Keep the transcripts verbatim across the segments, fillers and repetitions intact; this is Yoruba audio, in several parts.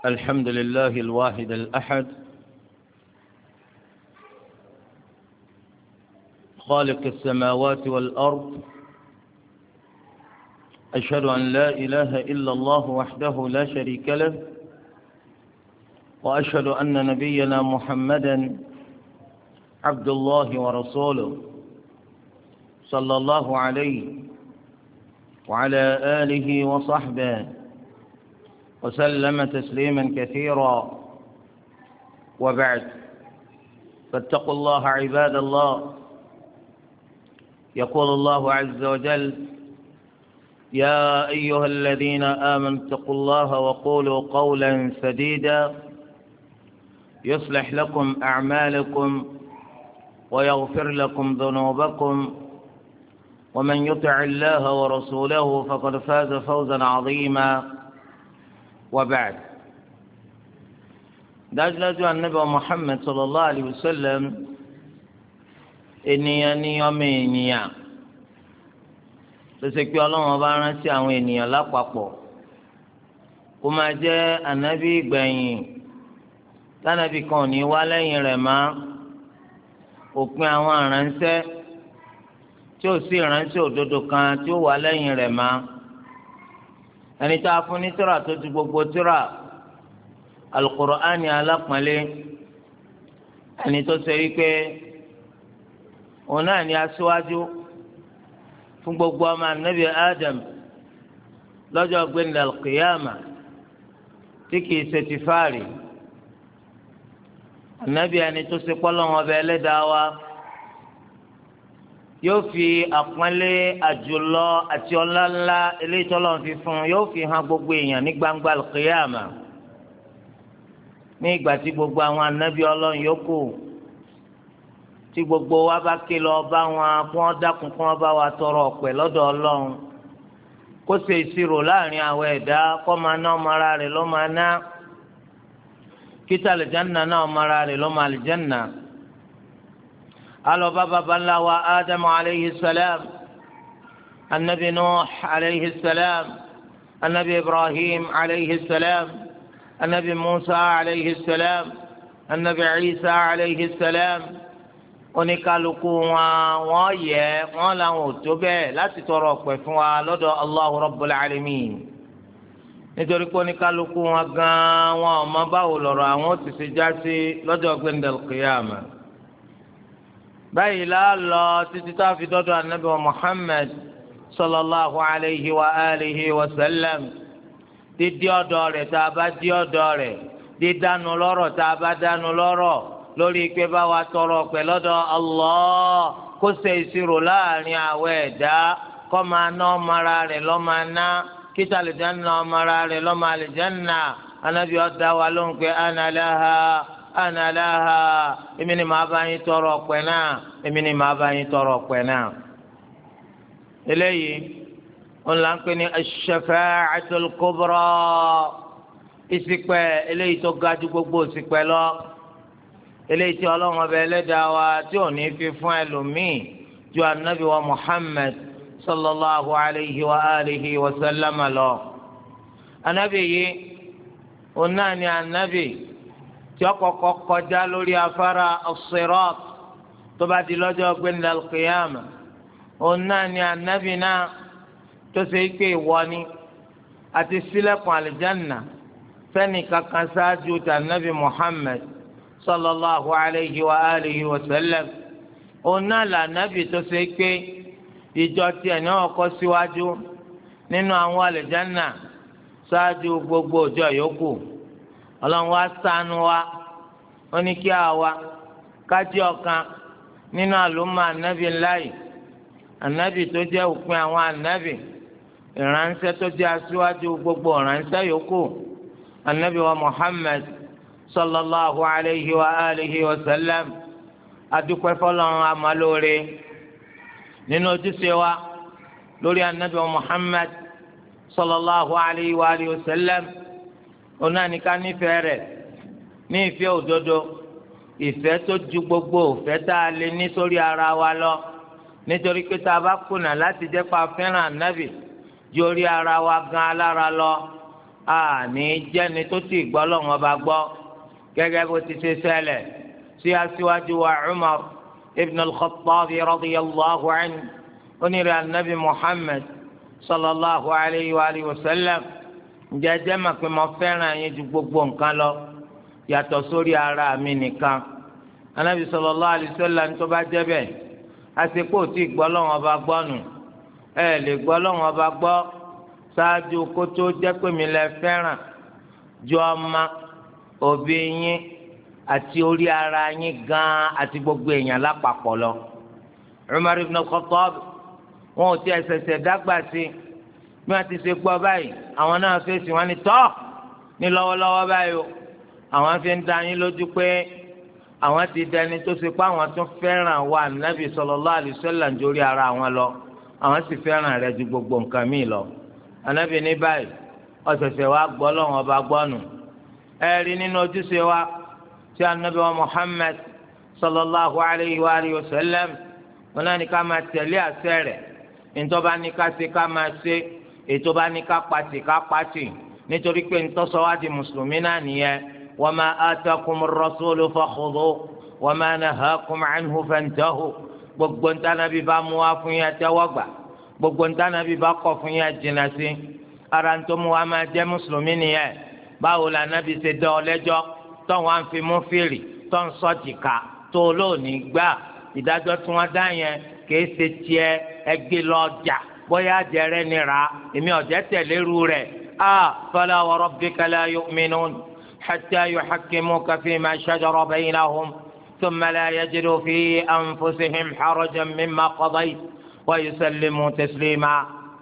الحمد لله الواحد الأحد خالق السماوات والأرض. أشهد أن لا إله إلا الله وحده لا شريك له، وأشهد أن نبينا محمدا عبد الله ورسوله صلى الله عليه وعلى آله وصحبه وسلم تسليما كثيرا، وبعد، فاتقوا الله عباد الله. يقول الله عز وجل: يا أيها الذين آمنوا اتقوا الله وقولوا قولا سديدا يصلح لكم أعمالكم ويغفر لكم ذنوبكم، ومن يطع الله ورسوله فقد فاز فوزا عظيما، وبعد. dájúdájú Ànábì Muhammad sallallahu alayhi wa sallam ènìyàn ni ọmọ ènìyàn tó ṣe pé Ọlọ́run bá rántí àwọn ènìyàn lápapọ̀ kó máa jẹ́ ànábì ìgbẹ̀yìn tánàbì kan ò ní wá lẹ́yìn rẹ̀ má òpin àwọn aránṣẹ́ tí ó sì ránṣẹ́ òdodo kan tí ó wá lẹ́yìn rẹ̀ má ẹni tá a fún ní tírà tó ju gbogbo tírà Al-Qur'ani alápọ̀nlé, ẹni tó ṣe wípé òun náà ni aṣíwájú fún gbogbo ọmọ anabi Adam lọ́jọ́ gbẹ̀ndẹ̀ al-qiyama tí kìí ṣe ti fáàrí. anabi ẹni tó ṣe pọ́lọ́wọ́n ọbẹ̀ ẹlẹ́dàá wa yóò fi àpọ́nlé àjùlọ àti ọlá ńlá eléyìí tọ́lọ́run fi fún un yóò fi hàn gbogbo èèyàn ní gbangba al-qiyama ní ìgbà tí gbogbo àwọn anabi ọlọ́run yòókù tí gbogbo wa bá ké lọ bá wọn kí wọ́n dákun kí wọ́n bá wa tọrọ ọ̀pẹ̀ lọ́dọ̀ ọlọ́run kó ṣe ìṣirò láàrin àwọn ẹ̀dá kó máa ná ọmọ ara rẹ̀ ló máa ná kíta àlìjánná náà ọmọ ara rẹ̀ ló máa àlìjánná. alọ́ bá baba ńlá wa Ádámù aleyhi salam, anabi Nuh aleyhi salam, anabi Ibrahim aleyhi salam, anabi Musa aleyhi salam, anabi Isa aleyhi salam. Oníkálukú wọn wọn yẹ wọn làwọn ò tó bẹ́ẹ̀ láti tọrọ ọpẹ́ fún wa lọ́dọ̀ Allahu Rabbul Alamin, nítorí pé oníkálukú wọn gan wọn ò mọ báwo lọ́rọ̀ àwọn ti ṣe já sí lọ́jọ́ gbẹndẹl qiyama. báyìí la lọ títí tá a fi dọ́dọ̀ anabi wa Muhammad sallallahu alayhi wa alihi wa sallam. dídí ọ̀dọ̀ rẹ̀ tá a bá dí ọ̀dọ̀ rẹ̀, dídánu lọ́rọ̀ tá a bá dánu lọ́rọ̀, lórí pé bá wa tọrọ pẹ̀ lọ́dọ̀ Allah kó ṣe ìṣirò láàrin àwọn ẹ̀dá kó máa ná ọmọ ara rẹ̀ lọ́ máa ná kíta àlìjánnà ọmọ ara rẹ̀ lọ́ máa àlìjánnà. anábì ọ̀dà wa ló ń pẹ́ ana laha ana laha, èmi ni màá bá yín tọrọ pẹ̀ náà, èmi ni màá bá yín tọrọ pẹ̀ náà. eléyìí wọn là ń pè ní ash-shafa'atul kubra, ìṣìpẹ̀ eléyìí tó ga jù gbogbo ìṣìpẹ̀ lọ, eléyìí tí ọlọ́run ọba ẹlẹ́dàá wa tí ò ní fi fún ẹlòmíì ju anabi wa Muhammad sallallahu alayhi wa alihi wa sallam lọ. anabi yìí òun náà ni anabi tí ó kọ́kọ́ kọjá lórí afárá as-sirat tó bá di lọ́jọ́ gbẹ̀ndẹ̀ al-qiyama. òun náà ni anabi náà tó ṣe pé ìwọ ni àti ṣílẹ̀kùn àlìjánnà fẹ́ni kankan ṣáájú tà anabi Muhammad sallallahu alayhi wa alihi wa sallam. ọ̀nà lànàbì tó ṣe pé ìjọ tiẹ̀ ní ọkọ̀ síwájú nínú àwọn àlìjánà ṣáájú gbogbo ọjọ́ yòókù. ọlọ́run wá ṣàánú wa, ó ní kí àwa kájí ọ̀kan nínú àlùmọ́ ànábì ńláyì, ànábì tó jẹ́ òpin àwọn ànábì, ìránṣẹ́ tó jẹ́ aṣíwájú gbogbo ìránṣẹ́ yòókù, ànábì wa Muhammad sallallahu alayhi wa alihi wa sallam. adúpẹ́ fọ́lọ́run amalóore nínú ojúṣe wa lórí anabi Muhammad sallallahu alayhi wa alihi wa sallam. ọ̀nà ní ká nífẹ̀ẹ́ rẹ̀ ní ìfẹ́ òdodo, ìfẹ́ tó ju gbogbo ìfẹ́ tá a lè ní sórí ara wa lọ, nítorí pé tá a bá kùnà láti jẹ́ pa fẹ́ràn anabi ju orí ara wa gan alára lọ, àní jẹ́ni tó ti gbọ́ lọ́wọ́ bá gbọ́ gẹ́gẹ́ bó ti ṣe ṣẹlẹ̀ sí aṣíwájú wa Umar ibn al-Khattab radiyallahu anhu onírè anabi Muhammad sallallahu alayhi wa alihi wa sallam jẹjẹ ma pé mo fẹ́ràn yín ju gbogbo nǹkan lọ yàtọ̀ sórí ara mi nìkan anabi sallallahu alayhi wa sallam tó bá jẹ́ bẹ́ẹ̀ àsìkò tí gbọ́ lọ́wọ́ bá gbọ́ nù ẹ lè gbọ́ lọ́wọ́ bá gbọ́ ṣáájú kó tó jẹ́ pé mi lẹ fẹ́ràn ju ọmọ òbí yín àti orí ara yín gan àti gbogbo èèyàn lápapọ̀ lọ. Umar ibn al-Khattab wọn ò tí ẹ ṣẹ̀ṣẹ̀ dágbà sí bí wọ́n ti ṣe gbọ́ báyìí àwọn náà fèsì wọn ni tọ́ ní lọ́wọ́lọ́wọ́ báyìí o àwọn fi ń da yín lójú pé àwọn ti dẹni tó ṣe pé àwọn tún fẹ́ràn wa Nabi sallallahu alaihi wasallam jórí ara àwọn lọ àwọn sì fẹ́ràn rẹ̀ ju gbogbo nǹkan míì lọ. Ànábì ní báyìí ọ̀sẹ̀sẹ̀ wa gbọ́ lọ́wọ́ ọba gbọ́nù ẹ rí nínú ojúṣe wa tí Ànábì wa Muhammad sallallahu alayhi wa alihi wa sallam wọn náà ní ká máa tẹ̀lé àṣẹ rẹ̀ ntọ́ba ní ká ṣe ká máa ṣe ètò bá ní ká pàṣẹ ká pàṣẹ nítorí pé ntọ́sọ wa di mùsùlùmí náà nìyẹn wa ma atakumur rasulu fakhudhu wa ma nahakum anhu fantahu gbogbo ntànàbí bá mú wa fún yẹn tẹ́wọ́ gbà gbogbo ntànàbí bá kọ̀ fún yẹn jìnnà sí ara ń tó mú wa máa jẹ́ mùsùlùmí nìyẹn báwo la nàbí ṣe dán ọ lẹ́jọ́ tó wọn fi mú fèrè tó ń sọ jìkà tó lónìí gbà ìdájọ́ tí wọ́n dá yẹn kìí ṣe tiẹ̀ ẹgbẹ́ lọ́jà bóyá jẹrẹ nira èmi ọ̀jẹ̀ tẹ̀lé ru rẹ̀ a fala wa rabbika la yu'minun hatta yuhakkimuka fima shajara baynahum thumma la yajidu fi anfusihim harajan mimma qadayt wa yusallimu taslima.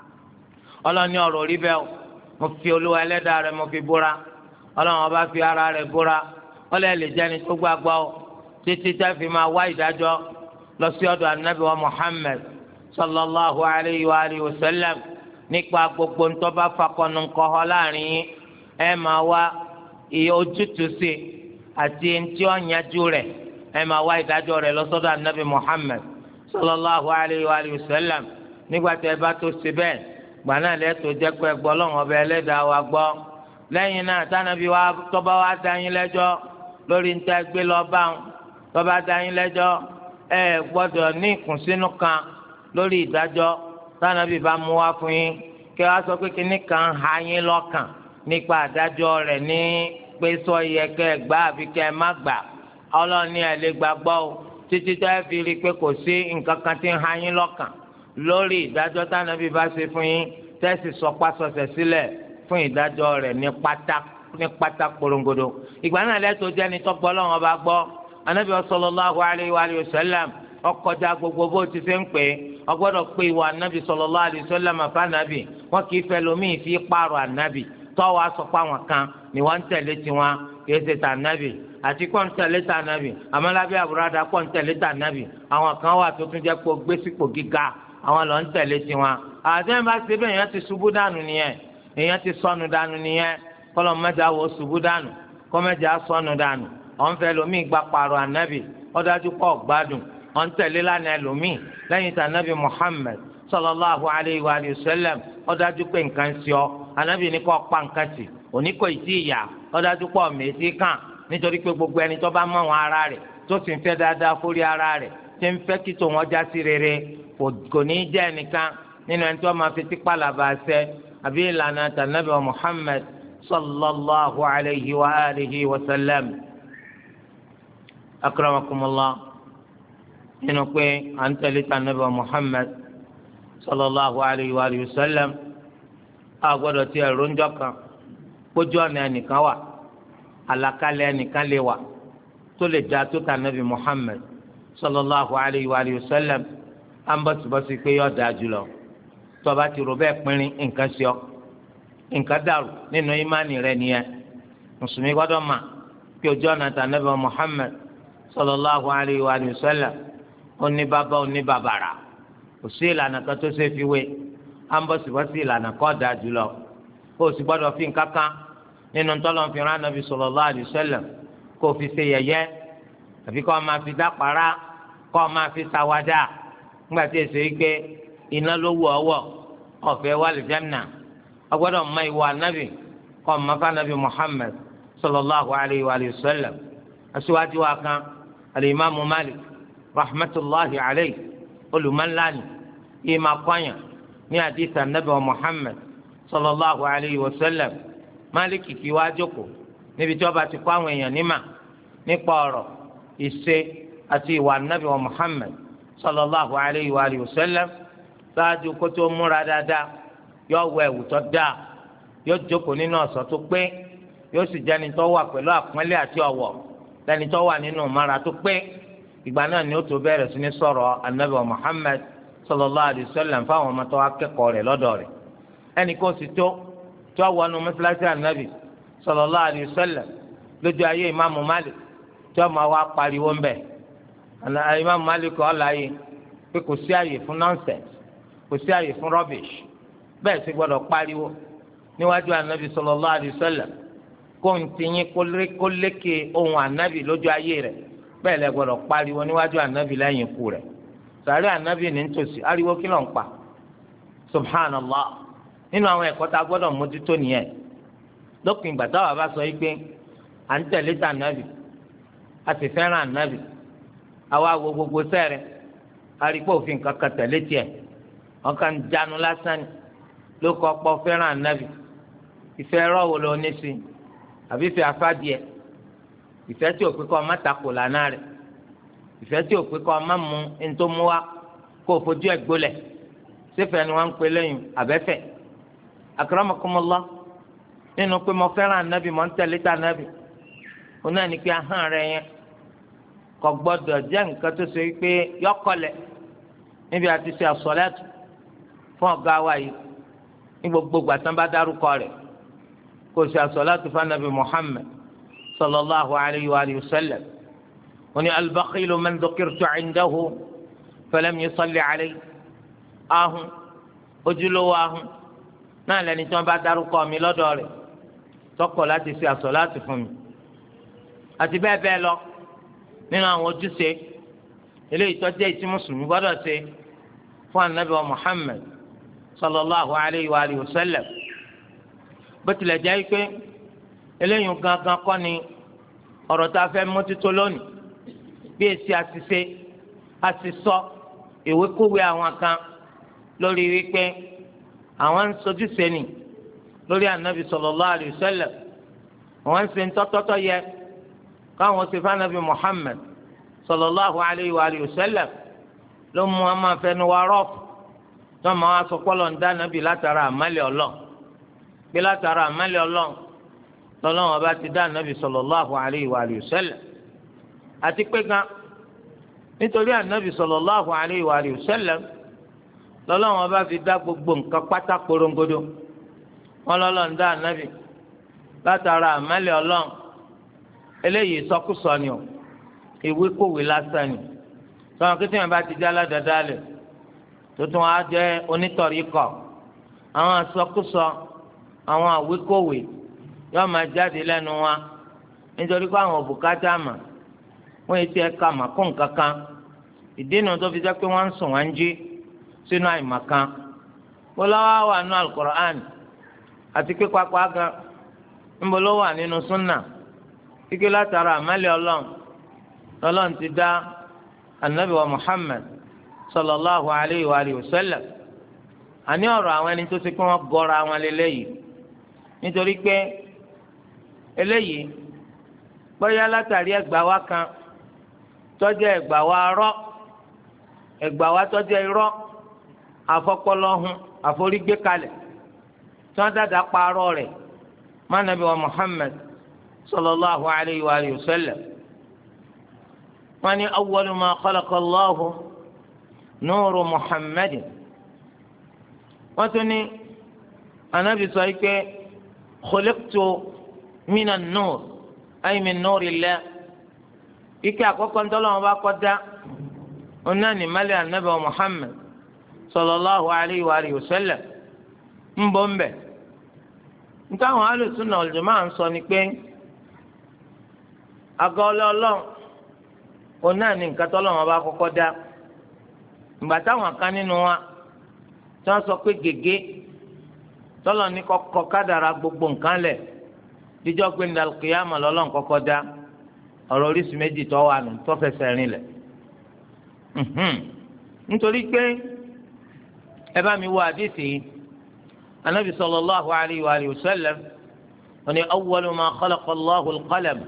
ọlọ́ni ọ̀rọ̀ rí bẹ́ẹ̀ mo fi olúwa ẹlẹ́dàá rẹ̀ mo fi búra ọlọ́run ọba fi ara rẹ̀ búra ọlọ́ọ̀ lè jẹ́ni tó gbàgbọ́ títí tá fi máa wá ìdájọ́ lọ sí ọ̀dọ̀ anabi wa Muhammad sallallahu alayhi wa alihi wa sallam nípa gbogbo ntọ́ba fakọ̀nù nkọ́họ́ láàrin yín ẹ máa wá iye ojútùú sí àti ntí ọ̀nyájú rẹ̀ ẹ máa wá ìdájọ́ rẹ̀ lọ sọ́dọ̀ anabi Muhammad sallallahu alayhi wa alihi wa sallam nígbà tí ẹ bá tó ṣe bẹ́ẹ̀ gbaná lẹ́tọ̀ọ́ jẹ́ pé gbọ́ lọ́wọ́ ọba ẹlẹ́dàá wa gbọ́ lẹ́yìn náà tánàbí wa tọ́ba wa dá yín lẹ́jọ́ lórí ntẹ́ gbé lọ bá wọn tọ́ba dá yín lẹ́jọ́ ẹ gbọ́dọ̀ ní ìkùnsínú kan lórí ìdájọ́ tánàbí bá mú wá fún yín kí wọ́n sọ pé kíní kan ha yín lọ́kàn nípa àdájọ́ rẹ̀ ní pé sọ yẹ kẹ́ ẹ gbà àbí kẹ́ ẹ má gbà ọlọ́ọ̀ni ẹ̀ lè gbàgbọ́ o títí tó ẹ fi rí i pé kò sí nǹkan kan tí ń ha yín lọ́kàn lórí ìdájọ́ tánàbí bá ṣe fún yín tẹ́sí sọpasọsẹ̀ sílẹ̀ fún ìdájọ́ rẹ̀ ní pátá ní pátá korongodo ìgbà náà lẹ́tọ̀ọ́ jẹ́ni tọ́gbọ́ lọ́wọ́ bá gbọ́ anabi sallallahu alayhi wa sallam ọkọjá gbogbo bó ti ṣe ń pè é ọgbọ́dọ̀ pé ìwà anabi sallallahu alayhi wa sallam àfànàbì wọn kì í fẹ́ lómi fi pààrọ̀ anabi tọ́wọ́ asọ̀pá wọn kan ni wọ́n ń tẹ̀lé tiwọn kì í ṣe tà anabi àti kọ́ ń tẹ̀lé tà anabi amalabi àbúradà kọ́ ń tẹ̀lé tà anabi àwọn kan wà tó tún jẹ́ pé gbé sípò gíga àwọn lọ ń tẹ̀lé tiwọn àdéhùn bá ṣe bẹ́ẹ̀ èèyàn ti ṣubú dànù nìyẹn èèyàn ti sọnù dànù nìyẹn kọ́lọ́ mẹ́ta wò ṣubú dànù kọ́ mẹ́ta sọnù dànù ọ̀n fẹ́ lomi gba pààrọ̀ ànábì ọ̀dájú pọ̀ gbádùn ọ̀n tẹ̀lé lánàá lomi lẹ́yìn tí ànábì Muhammad sallallahu alayhi wa sallam ọ̀dájú pé nǹkan ṣe ọ́ ànábì ní kò pa nǹkan sí òní kò tí ì yá ọ̀dájú pọ̀ mèsì kàn nítorí pé gbogbo ẹni tó bá mọ̀ wọn ara rẹ̀ tó sì ń fẹ́ dáadáa fórí ara rẹ̀ tí ń fẹ́ kí tòun ọjà sí rere kò ní jẹ́ ẹnìkan nínú ẹni tó máa fi tipa làbà ṣẹ àbí ìlànà tànábì Muhammad sallallahu alayhi wa alihi wa sallam. akramakumullah nínú pé à ń tẹ̀lé tànábì Muhammad sallallahu alayhi wa alihi wa sallam a gbọ́dọ̀ tí ẹ̀rọ ń jọ kan kójú ọ̀nà ẹnìkan wà àlàkalẹ̀ ẹnìkan lè wà tó lè dá tó tànábì Muhammad sallallahu alayhi wa alihi wa sallam à ń bọ̀sibọ́sí pé yọ̀ dáa jùlọ tọba ti rò bẹ́ẹ̀ pinrin nǹkan sí ọ nǹkan dàrú nínú ìmánì rẹ nìyẹn mùsùlùmí gbọ́dọ̀ mà kí ojú ọ̀nà tànábì Muhammad sallallahu alayhi wa sallam oní bàbá oní bàbàrà kò sí ìlànà kan tó ṣe fi wé à ń bọ̀sibọ́sí ìlànà kọ́ dáa jùlọ kó o sì gbọ́dọ̀ fi nǹkan kan nínú tọ́lọ̀ fi rán nàbì sallallahu alayhi wa sallam kó o fi ṣe yẹ̀yẹ́ àbí kó o máa fi dápàrà kó o máa fi ṣàwádà ńgbà tí èso yìí gbé iná ló wù ọwọ́ ọ̀fẹ́ wà lè jẹ́nà ọgbọ́dọ̀ mọ ìwà ànábì kọ́ mọ́fà nàbì Muhammad sallallahu alayhi wa sallam aṣíwájú wa kan alimami Malik rahmatulahi alayhi olùmọ̀láni ìmà kọ́nyà ní àdìsá nàbì Muhammad sallallahu alayhi wa sallam Malik kì wá jókòó níbi tí wọ́n bá ti kọ́ àwọn èèyàn nímà nípa ọ̀rọ̀ ìṣe àti ìwà nàbì Muhammad sallallahu alayhi wa sallam ṣáájú kó tó múra dáadáa yóò wọ ẹ̀wù tó dáa yóò jókòó nínú ọ̀ṣọ́ tó pé yóò sì jẹ́ni tó wà pẹ̀lú àpọ́nlé àti ọ̀wọ̀ lẹ́ni tó wà nínú ìmára tó pé ìgbà náà ni ó tó bẹ̀rẹ̀ sí ní sọ̀rọ̀ anabi Muhammad sallallahu alayhi wa sallam fáwọn ọmọ tó wá kẹ́kọ̀ọ́ rẹ̀ lọ́dọ̀ rẹ̀ ẹnì kan sì tó tó wọnú mọ́sálásí anabi sallallahu alayhi wa sallam lójú ayé ìmáàmù Malik tó máa wá pariwo ńbẹ ìmáàmù Malik kọ́ láàyè pé kò sí àyè fún nonsense kò sí àyè fún rubbish bẹ́ẹ̀ sì gbọ́dọ̀ pariwo níwájú anabi sallallahu alayhi wa sallam kó ń tiyín kó lékè ohun anabi lójú ayé rẹ̀ bẹ́ẹ̀ lẹ gbọ́dọ̀ pariwo níwájú anabi lẹ́yìn ikú rẹ̀ sàárẹ̀ anabi ní nítòsí ariwo kí ló ń pa subhanallah nínú àwọn ẹ̀kọ́ tá a gbọ́dọ̀ mójútó nìyẹn lópin ìgbà táwa bá sọ yìí pé à ń tẹ̀lé tà anabi a sì fẹ́ràn anabi àwa wo gbogbo sẹ́rẹ̀ arípò òfin kankan tẹ̀lé tiẹ̀ wọn kàn ń jánu lásán ni ló kọ́ pọ́ fẹ́ràn anabi ìfẹ́ ẹ̀rọ wo ló ní sí àbí ìfẹ́ afádìẹ ìfẹ́ tí ò pé kọ́ ọ má takò lánàá rẹ̀ ìfẹ́ tí ò pé kọ́ ọ má mú ntòmú wa kó o fojú ẹ̀ gbólẹ̀ sífẹ̀ ni wọ́n ń pè lẹ́yìn àbẹ́fẹ̀ akramakumullah nínú pé mo fẹ́ràn anabi mo ń tẹ̀lé tà anabi òun náà ní pé ahọ́n rẹ̀ yẹn kò gbọ́dọ̀ jẹ́ nǹkan tó ṣe pé yọkọlẹ̀ níbi àti ṣe àsọ̀lẹ́tù fún ọ̀gá wa yìí ní gbogbo gbàtàn bá dárúkọ rẹ̀ kò ṣe àsọ̀lẹ́tù fún anabi Muhammad sallallahu alayhi wa sallam wọ́n ní al-bakhilu man dhukirtu indahu falam yusalli alayhi ahun ojúlówó ahun náà lẹni tí wọ́n bá dárúkọ mi lọ́dọ̀ rẹ̀ tọkọ̀ láti ṣe àsọ̀lẹ́tù fún mi àti bẹ́ẹ̀ bẹ́ẹ̀ lọ nínú àwọn ojúṣe eléyìí tó jẹ́ ìtí mùsùlùmí gbọ́dọ̀ ṣe fún anabi wa Muhammad sallallahu alayhi wa sallam bó tilẹ̀ jẹ́ pé eléyìí gangan kọ́ ni ọ̀rọ̀ tá a fẹ́ mójútó lónìí bí èsì àṣìṣe àṣìṣọ ìwékúwé àwọn kan lórí wípé àwọn ń sojúṣe ni lórí anabi sallallahu alayhi wa sallam àwọn ń ṣe ń tọ́tọ́tọ́ yẹ káwọn ṣe fún anabi Muhammad sallallahu alayhi wa sallam ló mú wọn máa fẹnu wa rọ́ọ̀fù tó máa wá sọ pọ́lọ̀ ń dá nàbì látara àmàlẹ́ ọlọ́ọ̀ bí látara àmàlẹ́ ọlọ́ọ̀ lọ́lọ́wọ́n bá ti dá nàbì sallallahu alayhi wa sallam àti pé gan nítorí ànábì sallallahu alayhi wa sallam lọ́lọ́wọ́n bá fi dá gbogbo nǹkan pátá korongodo wọn lọ́lọ́ ń dá ànábì látara àmàlẹ́ ọlọ́ọ̀ eléyìí sọkúsọ ni o ìwé kòwé lásán ni sọ̀rọ̀ kí tíyẹn bá ti dá aládàáda lẹ̀ tuntun á jẹ́ onítọ̀rí kọ̀ àwọn àsọkúsọ àwọn àwékòwé yóò máa jáde lẹ́nu wa nítorí pé àwọn òbúkátà mà wọ́n yìí ti ẹ̀ka mà kó nǹkan kan ìdínà tó fi jẹ́ pé wọ́n ń sùn wọ́n ń jí sínú àìmọ̀ kan kó lọ́wọ́ wà nínú alukur'an àti pé pápá gan ńbọ ló wà nínú súnà kíkẹ́ látara àmàlẹ́ ọlọ́run ọlọ́run ti dá anabi wa Muhammad sallallahu alayhi wa sallam àní ọ̀rọ̀ àwọn ẹni tó ṣe pé wọ́n gọ́ra àwọn lélẹ́yìí nítorí pé eléyìí bóyá látàrí ẹgbàá wa kan tọ́jú ẹgbàá wa rọ́ ẹgbàá wa tọ́jú irọ́ afọ́pọ́lọ́hún àforígbé kalẹ̀ tí wọ́n dáadáa parọ́ rẹ̀ mánàbí wa Muhammad sallallahu alayhi wa sallam wọ́n ní awwalu ma khalaqa Allahu nuru Muhammadin wọ́n tún ní anabi sọ yìí pé khuliqtu mina nur ay min nurillah ike àkọ́kọ́ ntọ́lọ́wọ́n bá kọ́ da ọ̀nà ní mali anabi wa Muhammad sallallahu alayhi wa sallam ń bọ́ ń bẹ̀ nítawọn alùsùnà wal jamaa ń sọ ni pé àgọ́ ọlọ́ọ̀lọ́ọ̀ ọ̀nà ní nǹkan tọ́lọ́wọ́n bá kọ́kọ́ da ìgbà táwọn kan nínú wa tí wọ́n sọ pé gègé tọ́lọ̀ ní kọ́kọ́ kádàrá gbogbo nǹkan lẹ̀ díjọ́ pé ní alùkìyàmà lọ́lọ́run kọ́kọ́ dá ọ̀rọ̀ oríṣi méjì tó wà nù tó fẹsẹ̀ rìn lẹ̀ nítorí pé ẹ bá mi wo àdìsí anabi sallallahu alayhi wa alihi wa sallam ó ní awwalu ma khalaqa Allahu al-qalam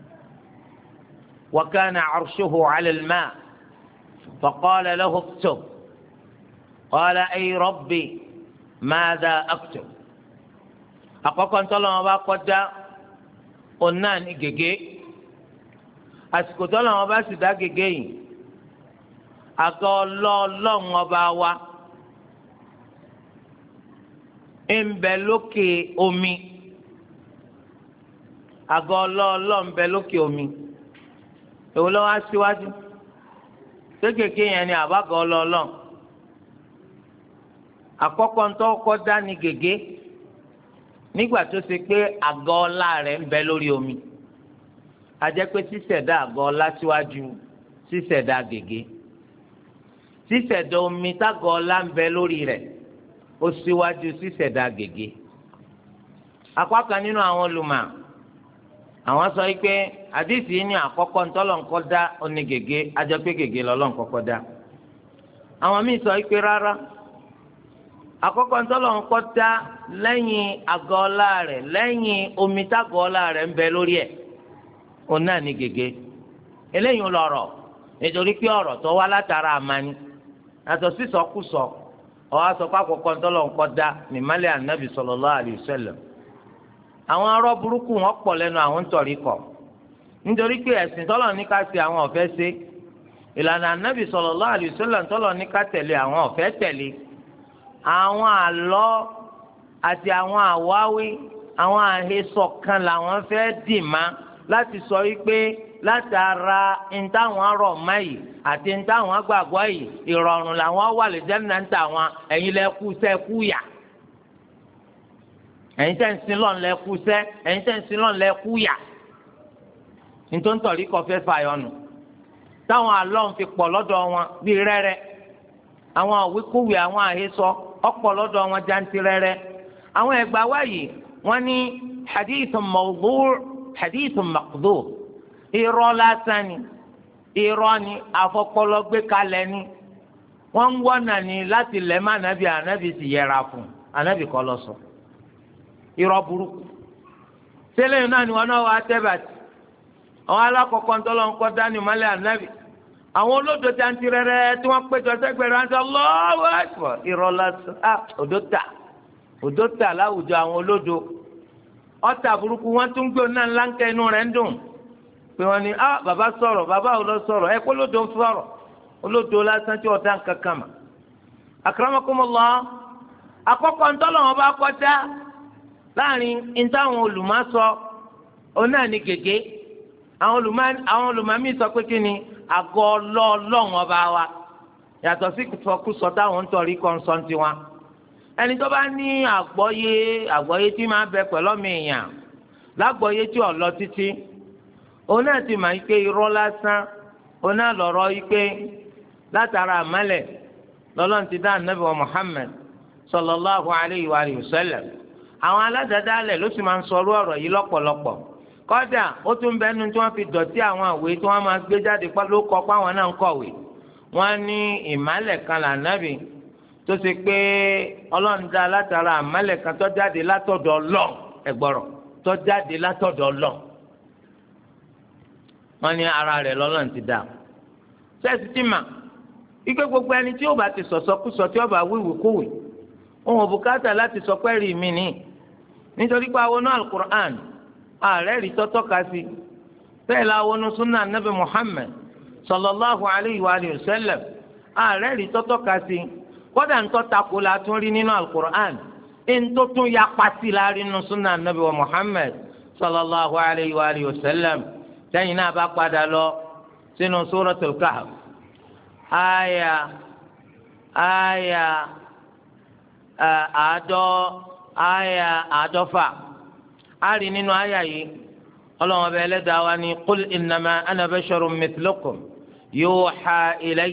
wa kana arshuhu ala al-ma' faqala lahu uktub qala ay rabbi madha aktub àkọ́kọ́ ntọ́lọ́wọ́n bá kọ́ dá òun náà ní gègé àsìkò tọ́lọ́wọ́n bá sì dá gègé yìí àgọ́ ọlọ́ọ̀lọ́hún ọba wa ń bẹ lókè omi àgọ́ ọlọ́ọ̀lọ́ ń bẹ lókè omi èwo ló wá síwájú ṣé gègé yẹn ni àbágọ́ ọlọ́ọ̀lọ́ àkọ́kọ́ ntọ́kọ́ dá ní gègé nígbà tó ṣe pé àgọ́ ọlá rẹ̀ ń bẹ lórí omi a jẹ́ pé ṣíṣẹ̀dá àgọ́ ọlá síwájú ṣíṣẹ̀dá gègé ṣíṣẹ̀dá omi tágọ́ ọlá ń bẹ lórí rẹ̀ ó síwájú ṣíṣẹ̀dá gègé apá kan nínú àwọn olùmọ̀ àwọn sọ pé àdìsí ní àkọ́kọ́ ntọ́lọ́nkọ́ dá oní gègé a jẹ́ pé gègé lọ́lọ́nkọ́kọ́ dá àwọn míì sọ pé rárá àkọ́kọ́ ntọ́lọ́nkọ́ dá lẹ́yìn àgọ́ ọlá rẹ̀ lẹ́yìn omi tágọ́ ọlá rẹ̀ ń bẹ lórí ẹ̀ òun náà ní gègé eléyìí ń lọ̀rọ̀ nítorí pé ọ̀rọ̀ tó wá látara àmàní àtọ̀ sísọkúsọ ọ̀hún aṣọ pákọ̀kọ́ ntọ́lọ́nkọ́ dá ní málẹ̀ ànábì sallallahu alayhi wa sallam àwọn arọ́ burúkú wọn pọ̀ lẹ́nu àwọn ntọ̀rí kọ̀ nítorí pé ẹ̀sìn tọ́lọ̀ ní ká ṣe àwọn ọ̀fẹ́ ṣe ìlànà ànábì sallallahu alayhi wa sallam tọ́lọ̀ ní ká tẹ̀lé àwọn ọ̀fẹ́ tẹ̀lé àwọn àlọ́ àti àwọn àwáwí àwọn àhesọ kan làwọn fẹ́ dì má láti sọ wípé látara ntàwọn arọ máyì àti ntàwọn gbàgbọ́ yìí ìrọ̀rùn làwọn wà lè jẹ́ náà ń tà wọn ẹ̀yin lẹ kú sẹ́ kú yà ẹ̀yin tẹ́ ń sin lọ́n lẹ kú sẹ́ ẹ̀yin tẹ́ ń sin lọ́n lẹ kú yà nítorí kọ́ fẹ́ fàyọ̀nù táwọn àlọ́ ń fi pọ̀ lọ́dọ̀ wọn bíi rẹ́rẹ́ àwọn àwíkúwì àwọn àhesọ ọ̀pọ̀ lọ́dọ̀ wọn jantirẹrẹ àwọn ẹgbàá wáyé wọn ní hadithun mawdu' hadithun maqdhub irọ́ lásán ni irọ́ ni àfọpọlọ gbé kalẹ̀ ni wọ́n ń wọ́nà ni láti lẹ̀ má ànábì ànábì sì yẹra fún ànábì kọ́ lọ sọ irọ́ burúkú tẹ́lẹ̀ náà ni wọn náà wà á tẹ́bàtì àwọn alákọ̀ọ́kọ́ ńtọ́lọ́ ńkọ́ dání mọ́lẹ̀ ànábì àwọn olódò jantirẹrẹ tí wọ́n péjọ sẹ́gbẹ̀rẹ̀ rántí Allahu Akbar irọ́ lásán ah òdó tà òdó tà láwùjọ àwọn olódò ọ̀tà burúkú wọ́n tún gbé ọ̀nà ńláńkẹ́ inú rẹ̀ ń dùn pé wọ́n ní ah bàbá sọ̀rọ̀ bàbá ò lọ sọ̀rọ̀ ẹ kó olódò sọ̀rọ̀ olódò lásán tí ọ̀dà ń kankan mà akramakumullah àkọ́kọ́ ńtọ́lọ́ wọn bá kọjá láàrin ìtàwọn olùmọ̀sọ ọ̀nà ní gègé àwọn olùmọ̀ àwọn olùmọ̀mí sọ pé kí ni àgọ́ ọlọ́ọ̀lọ́ọ̀ ọba wa yàtọ̀ sí ìfọkúsọ táwọn ń tọrí kọ́ńsọ́ǹtì wa ẹni tó bá ní àgbọ́yé àgbọ́yé tí máa bẹ pẹ̀lú ọmọ èèyàn lágbọ́yé tí ò lọ títí òun náà ti máa ń pé irọ́ lásán òun náà lọ̀rọ̀ yìí pé látara àmàlẹ̀ lọ́lọ́run ti dá ànábì wa Muhammad sallallahu alayhi wa sallam àwọn aládàádáalẹ̀ ló sì máa ń sọrú ọ̀rọ̀ yìí lọ́pọ̀lọpọ̀ kọ́dà ó tún bẹ́nu tí wọ́n fi dọ̀tí àwọn àwé tí wọ́n máa gbé jáde ló kọ́ pé àwọn náà ń kọ̀wé wọ́n ní ìmálẹ̀ kan lànàbì tó ṣe pé ọlọ́run dá látara àmálẹ̀ kan tó jáde látọ̀dọ̀ Ọlọ́run ẹ̀gbọ́rọ̀ tó jáde látọ̀dọ̀ Ọlọ́run wọ́n ní ara rẹ̀ lọ́lọ́run ti dá sẹ́ẹ̀sì tí mà ike gbogbo ẹni tí ó bá ti sọ̀sọ́kúsọ tí ó bá wíwì kúwì òun ò bùkátà láti sọ pé rí mi ní nítorí pé àwọn náà Al-Qur'an ààrẹ rí tọ́tọ́ ka sí bẹ́ẹ̀ la wọnú súnà nabi Muhammad sallallahu alayhi wa sallam ààrẹ rí tọ́tọ́ ka sí kódà ńtọ́ tako la tún rí nínú Al-Qur'an ńtọ́ tún ya pàṣẹ la rí nínú súnà nabi wa Muhammad sallallahu alayhi wa sallam sẹ́yìn náà bá padà lọ sínú suratul Kahf àyà àyà àádọ́ àyà àádọ́fà. ari nínú àyà yìí ọlọ́run ọba ẹlẹ́dàá wa ní qul innama ana basharun mithlukum yuha ilay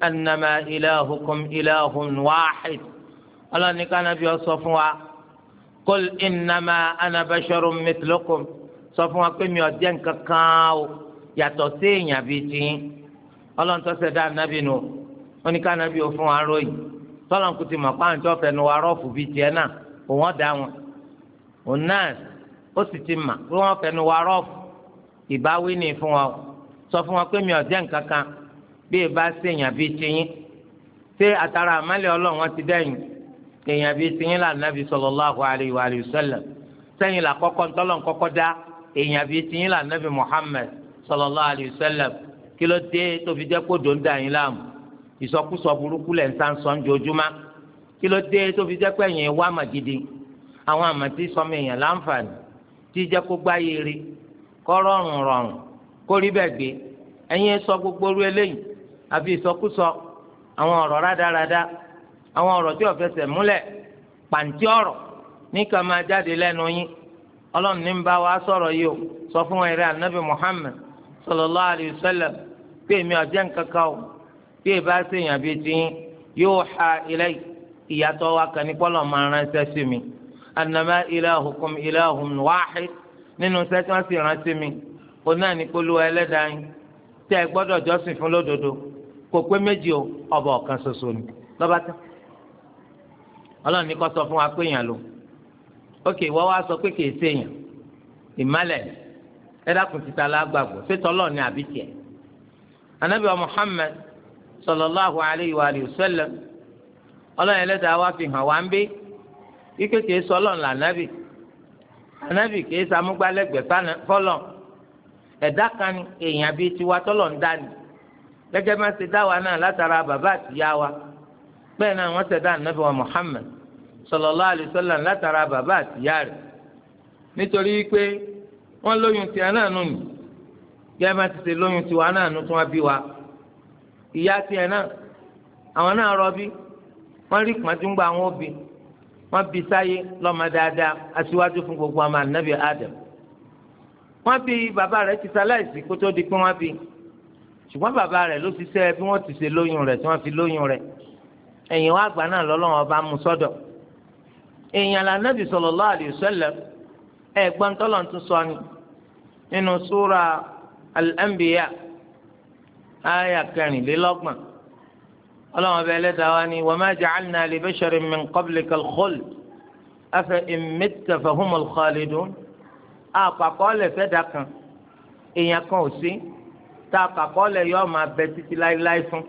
annama ilahukum ilahun wahid ọlọ́run ní kánábí ọ sọ fún wa qul innama ana basharun mithlukum sọ fún wa pé mi ò jẹ́ nǹkan kan o yàtọ̀ sí èèyàn bíi tiyín ọlọ́run tó ṣẹ̀dá ànábì nù wọ́n ní ká ànábì ó fún wa ròyìn tọ́lọ́n kùtì mọ̀ páwọn tó fẹnu wa rọ́ọ̀fù bíi tiẹ̀ náà òun ọ̀dà wọn òun náà ó sì ti mà pé wọ́n fẹnu wa rọ́ọ̀fù ìbáwí ni fún wa sọ fún wa pé mi ò jẹ́ nǹkan kan bí ìbá ṣèèyàn bíi tiyín ṣé àtàrà àmàlẹ́ ọlọ́run wọn ti dẹ́yìn èèyàn bíi tiyín là nàbì sallallahu alayhi wa sallam sẹ́yìn là kọ́kọ́ ntọ́lọ́n kọ́kọ́ dá èèyàn bíi tiyín là nàbì Muhammad sallallahu alayhi wa sallam kí ló dé tó fi jẹ́ kó dò ń dà yín láàmú ìsọkúsọ burúkú lẹ̀ ń sá ń sọ ń jojúmọ́ kí ló dé tó fi jẹ́ pé ẹ̀yìn wá màgidi àwọn àmàtí sọmọ èèyàn láǹfààní tí jẹ́ kó gbáyé rí kó rọrùn rọrùn kó rí bẹ́ẹ̀ gbé ẹ̀yin sọ gbogbo orú eléyìí àfi ìsọkúsọ àwọn ọ̀rọ̀ rádaràda àwọn ọ̀rọ̀ tí ó fẹsẹ̀ múlẹ̀ pàǹtí ọ̀rọ̀ ní ká máa jáde lẹ́nu yín ọlọ́run ní ń bá wa sọ̀rọ̀ yìí o sọ fún ẹ̀rẹ́ anabi Muhammad sallallahu alayhi wa sallam pé èmi ọ̀jẹ̀ nǹkan kan o bí ìbá ṣèyàn bíi tiyín yóò ha ilẹ̀ ìyàtọ̀ wa kàn ní pọ́lọ̀ máa ránṣẹ́ sí mi annama ilahukum ilahun wahid nínú sẹ́tí wọ́n sì ránṣẹ́ mi ó náà ní polówó ẹlẹ́dàá yín tẹ́ ẹ gbọ́dọ̀ jọ́sìn fún lódodo kò pé méjì o ọba ọ̀kan ṣoṣo ni lọ́ba tán ọlọ́run ní kó sọ fún wa pé èèyàn lò ókè wọ́n wá sọ pé kìí ṣèyàn ìmálẹ̀ ẹ dákun títa lágbàgbọ́ ṣé tọ́lọ́ ni àbí tiẹ̀ anabi wa Muhammad sallallahu alayhi wa sallam ọlọ́run ẹlẹ́dàá wa fi hàn wá ń bí ike kìí sọ ọlọ́run là anabi anabi kìí sàmúgbálẹ́gbẹ̀ẹ́ fọlọ́ ẹ̀dá kan ní èèyàn bíi tiwa tọ́lọ̀ ń dá ni gẹ́gẹ́ bá ṣe dá wa náà látara bàbá àtìyá wa bẹ́ẹ̀ náà wọ́n ṣe dá anabi wa Muhammad sallallahu alayhi wa sallam látara bàbá àtìyá rẹ̀ nítorí pé wọ́n lóyún tiẹ̀ náà nù ní gẹ́gẹ́ bá ti ṣe lóyún tiwa náà nù tí wọ́n bí wa ìyá tiẹ̀ náà àwọn náà rọbí wọ́n rí pàtúngbà àwọn òbí wọ́n bí sáyé lọ́mọ dáadáa aṣíwájú fún gbogbo ọmọ ànábì Adam wọ́n bí bàbá rẹ̀ ti ṣaláìsí kó tó di pé wọ́n bí ṣùgbọ́n bàbá rẹ̀ ló ṣiṣẹ́ bí wọ́n ti ṣe lóyún rẹ̀ tí wọ́n fi lóyún rẹ̀ ẹ̀yìn wá àgbà náà lọ́lọ́wọ́n bá mú sọ́dọ̀ èèyàn là nàbì sallallahu alayhi wa sallam ẹ̀gbọ́n tọ́lọ̀ tún sọ ni nínú súra al-Anbiya àyà kẹrìnlélọ́gbọ̀n ọlọ́wọ́n bẹ ẹlẹ́dàá wa ni wa ma ja'alna li basharin min qablika al-khuld afa in mitta fahumul khalidun àpapọ̀ lẹ̀ fẹ́ dà kan èèyàn kan ò sí tá àpapọ̀ lẹ̀ yọ máa bẹ títí láéláé fún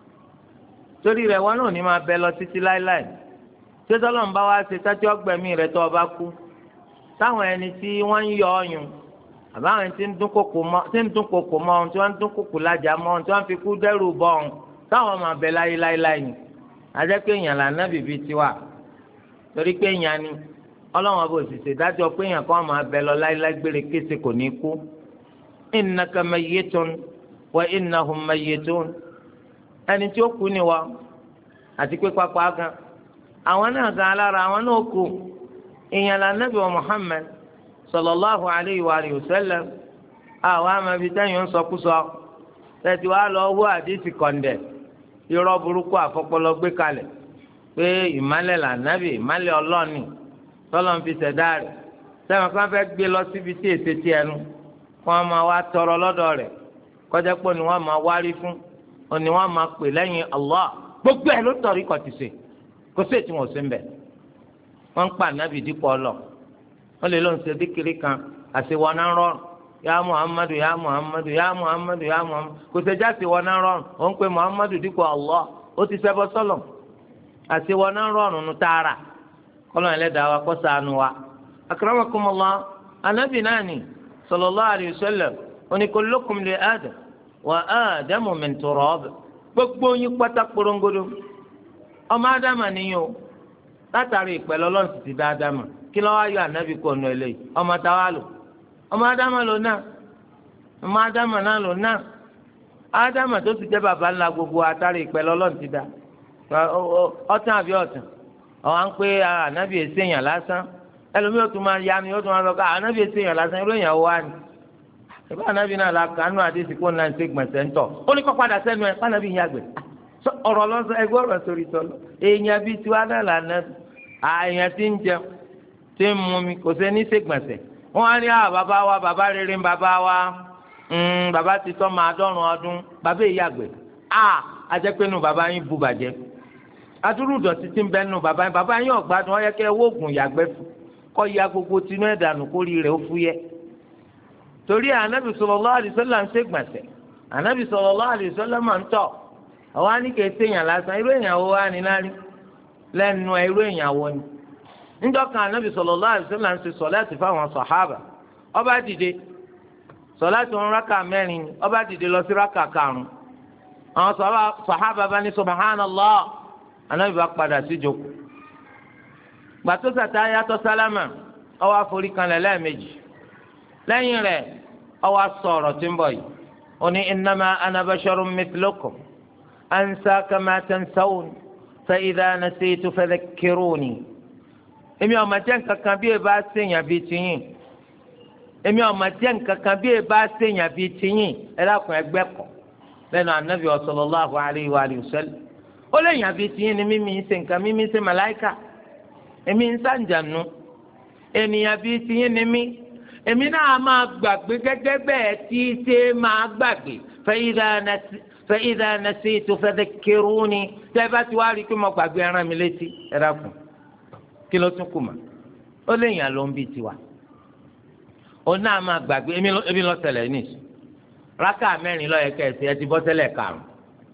torí rẹ̀ wọn náà ní máa bẹ lọ títí láéláé ṣé tọ́lọ́ ń bá wa ṣe tájú ọgbẹ̀mí rẹ̀ tó o bá kú táwọn ẹni tí wọ́n ń yọ ọyùn àbáwọn tí ń dún kòkò mọ́ tí ń dún kòkò mọ́ ohun tí wọ́n ń dún kòkò lájà mọ́ ohun tí wọ́n fi kú dẹ́rù bọ́ ohun táwọn máa bẹ láyé láéláé ni àjẹ́ pé èèyàn là ná bìbí tiwa torí pé èèyàn ni ọlọ́wọ́n bó sì ṣèdájọ́ pé èèyàn kan máa bẹ lọ láéláé gbére kése kò ní kú innaka mayyitun wa innahum mayyitun ẹni tí ó kú ni wa àti pé pápá gan àwọn náà gan alára àwọn náà kú èèyàn là nàbì wa Muhammad sallallahu alayhi wa sallam àwọn amabi tẹ́yìn ń sọkúsọ tẹ́tí wàá lọ wú àdìsí kọ̀ǹdẹ̀ irọ́ burúkú àfọpọlọ gbé kalẹ̀ pé ìmálẹ̀ là nàbì ìmálẹ̀ ọlọ́ọ̀ni tọ́lọ́ ń fi ṣẹ̀dá rẹ̀ sẹ́wọ̀n kan fẹ́ gbé lọ síbi tí èsì tiẹ̀ nu kí wọ́n máa wá tọrọ lọ́dọ̀ rẹ̀ kọjá pé ni wọ́n máa wárí fún òní wọ́n máa pè lẹ́yìn Allah gbogbo ẹ̀ ló tọ̀rí kọ̀ ti sè kó sì tí wọ́n sì ń bẹ̀ wọ́n ń pa nàbì dípò ọlọ́ wọ́n lè lọ ń ṣe díkìrì kan àṣewọ́n náà rọrùn ya Muhammadu ya Muhammadu ya Muhammadu ya Muhammadu kò sẹ́jà àṣewọ́n náà rọrùn ó ń pe Muhammadu dípò Allah ó ti ṣẹbọ sọ́lọ̀ àṣewọ́n náà rọrùn nu tààrà kọ́lọ́ ẹlẹ́dàá wa kó ṣàánú wa akramakumullah anabi nani sallallahu alayhi wa sallam oni kullukum li Adam wa Adamu min turab gbogbo yín pátá korongodo ọmọ Ádámà nìyí o látàrí ìpẹ̀lẹ́ ọlọ́run sì ti dá Ádámà kí ló wá yọ ànábì kò nù eléyìí ọmọ táwa lò ọmọ Ádámà lò náà ọmọ Ádámà náà lò náà Ádámà tó ti jẹ́ bàbá ńlá gbogbo àtàrí ìpẹ̀lẹ́ ọlọ́run ti dá ọ̀tàn àbí ọ̀tàn àwọn à ń pé ànábì èsèèyàn lásán ẹlòmíràn tó máa yanu yóò tó máa lọ ká ànábì èsèèyàn lásán irú èèyàn wá ni ìbá ànábì náà la kánú àdéhùn kó náà ń ṣe gbọ̀nsẹ̀ ń tọ̀ ó ní kó padà sẹ́nu ẹ̀ pànábì ń yàgbẹ́ ọ̀rọ̀ lọ́sọ ẹgbẹ́ ọ̀rọ̀ sórí tọ́lọ́ èèyàn bíi tiwa náà là ná àyàn ti ń jẹun tí ń mú mi kò sí ní ṣègbọ̀nsẹ̀ wọ́n á ní à bàbá wa bàbá rere ń bàbá wa bàbá ti tọ́ máa dọ́rùn ọdún bàbá èyí àgbẹ̀ à ajẹ́pẹ́nu bàbá yín bu bàjẹ́ adúrú dọ̀tí tí ń bẹ́ nù bàbá yín bàbá yín ọ̀gbádùn ọ̀yẹ́ kẹ́ wóògùn yàgbẹ́ fún kọ́ ya gbogbo tinú ẹ̀dànù kórìí rẹ̀ ó fúyẹ́ torí ànábì sallallahu alaihi wasallam ń ṣègbọ̀nsẹ̀ ànábì sallallahu alaihi wasallam máa ń tọ̀ àwọn á ní kẹ́ sèèyàn lásán irú èèyàn wo wá ní lárí lẹ́nu irú èèyàn wo ni níjọ́ kan ànábì sallallahu alaihi wasallam ń ṣe sọ̀láàtì fáwọn sàhábà ó bá dìde sọ̀láàtì wọn rákà mẹ́rin ni ó bá dìde lọ sí rákà karùn-ún àwọn sàhábà bá ní subhanallah ànábì bá padà sí jókòó gbàtó sàtà yàtọ̀ sálámà ó wá forí kanlẹ̀ lẹ́ẹ̀mejì lẹ́yìn rẹ̀ ó wá sọ ọ̀rọ̀ tí ń bọ̀ yìí ó ní innama ana basharun mithlukum ansa kama tansawun fa idha nasitu fadhakkiruni èmi ọmọ jẹ́ nǹkan kan bí ẹ bá ṣèyàn bíi tiyín èmi ọmọ jẹ́ nǹkan kan bí ẹ bá ṣèyàn bíi tiyín ẹ dákun ẹgbẹ́ kọ̀ lẹ́nu anabi sallallahu alayhi wa sallam ó lè yàn bíi tiyín ni mímí ṣe nǹkan mímí ṣe màláìkà èmi ń sàǹjànú ènìyàn bíi tiyín ni mí èmi náà máa gbàgbé gẹ́gẹ́ bẹ́ẹ̀ tí ṣe máa gbàgbé fa idha nasitu fadhakkiruni tẹ́ bá ti wá rí i pé mo gbàgbé ẹran mi létí ẹ dákun kí ló tún kù mà ó lè yàn ló ń bí tiwa ó náà máa gbàgbé ebi lọ tẹ́lẹ̀ nìyí rákà mẹ́rin lọ yẹ kẹsì ẹ ti bọ́ tẹ́lẹ̀ karùn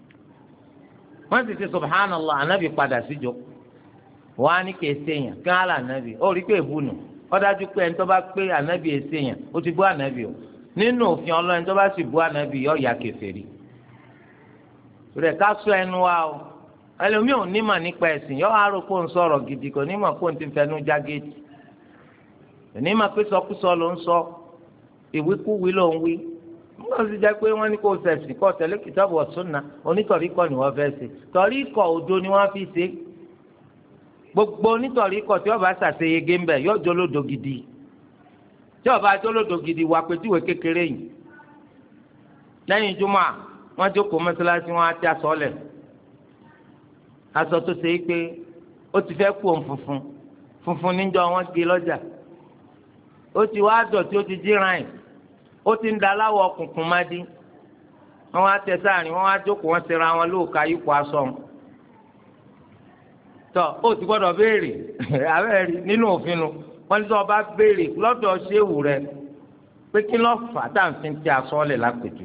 wọ́n ti ti subhanallah anabi padà síjọ wọ́n á ní kẹsì èèyàn kí wọ́n á là anabi ó rí pé èbúnù ó dájú pé ẹni tó bá pé anabi èsì èèyàn ó ti bú anabi o nínú òfin ọlọ́run tó bá sì bú anabi yọ ya kèfèrí rẹ̀ ká sọ ẹnu wa o ẹlòmíì ò ní mà nípa ẹ̀sìn yọ àrò kó ń sọ̀rọ̀ gidi kò ní mà kó ń ti fẹnu já géètì ní mà pé sọkúsọ ló ń sọ ìwíkúwí ló ń wí wọ́n sì jẹ́ pé wọ́n ní kó sẹ̀sìn kọ́ tẹ̀lé kìtàbù ọ̀túnna onítọ̀ríkọ̀ ni wọ́n fẹ́ ṣe tọ̀ríkọ̀ òdo ni wọ́n fi ṣe gbogbo onítọ̀ríkọ̀ tí wọ́n bá ṣàṣeyege ń bẹ̀ yóò jólódo gidi tí wọ́n bá jólódo gidi wà pẹ̀tùwé kékeré yìí lẹ́yìn jùmọ̀ wọ́n jókòó mọ́sálásí wọn á ti aṣọ lẹ̀ aṣọ tó ṣe é pé ó ti fẹ́ kú òun funfun funfun níjọ́ wọn gé lọ́jà ó ti wá dọ̀tí ó ti jíran ẹ̀ ó ti ń da aláwọ̀ ọkùnkùn má dín wọn wá tẹ sáàrin wọn wá jókòó wọn ṣera wọn lóòka yípo aṣọ tọ ó ti gbọ́dọ̀ béèrè abẹ́rẹ́ nínú òfin nu wọn ní sọ ọba béèrè lọ́dọ̀ ṣéwù rẹ pé kí ló fà tá à ń fi ti aṣọ lẹ̀ lápèjù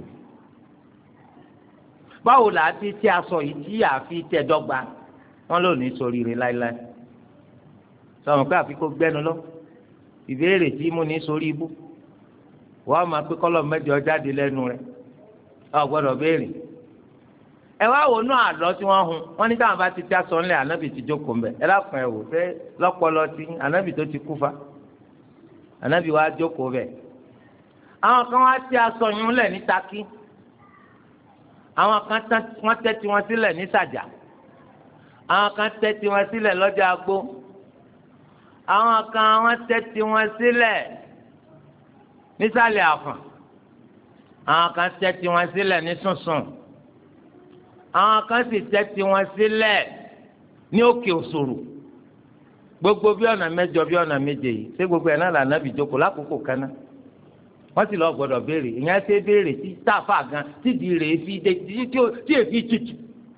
báwo là á ti ti aṣọ yìí tí àfi tẹ dọ́gba wọn lò ní ṣoríire láéláé sọmọ pé àfi kó gbẹnu lọ ìbéèrè tí mo ní sórí ibú wọ́n máa pé kọ́lọ̀ mẹ́jọ jáde lẹ́nu rẹ̀ ọ gbọ́dọ̀ béèrè ẹ wá wò náà àlọ́ tí wọ́n hun wọ́n ní káwọn bá ti já sọ ńlẹ̀ ànábì ti jókòó mbẹ̀ ẹ lákùn ẹ wò ṣé lọ́pọlọ tí ànábì tó ti kú fa ànábì wá jókòó bẹ̀ àwọn kan wá tí aṣọ yún lẹ̀ ní Takí àwọn kan wọ́n tẹ́ tiwọn sílẹ̀ ní Sàjà àwọn kan tẹ́ tiwọn sílẹ̀ lọ́jà Agbó àwọn kan wọ́n tẹ́ tiwọn sílẹ̀ nísàlẹ̀ àfọ̀n àwọn kan tẹ́ tiwọn sílẹ̀ ní Sùnsùn àwọn kan sì tẹ́ tiwọn sílẹ̀ ní Òkè Òṣòro gbogbo bí ọ̀nà mẹ́jọ bí ọ̀nà méje yìí ṣé gbogbo ẹ̀ náà là nàbì jókòó lákòókò kan náà wọ́n sì lọ gbọ́dọ̀ béèrè ìyẹn ṣe béèrè tí táàfà gan tídìí rèé fi dé tí èfi tutù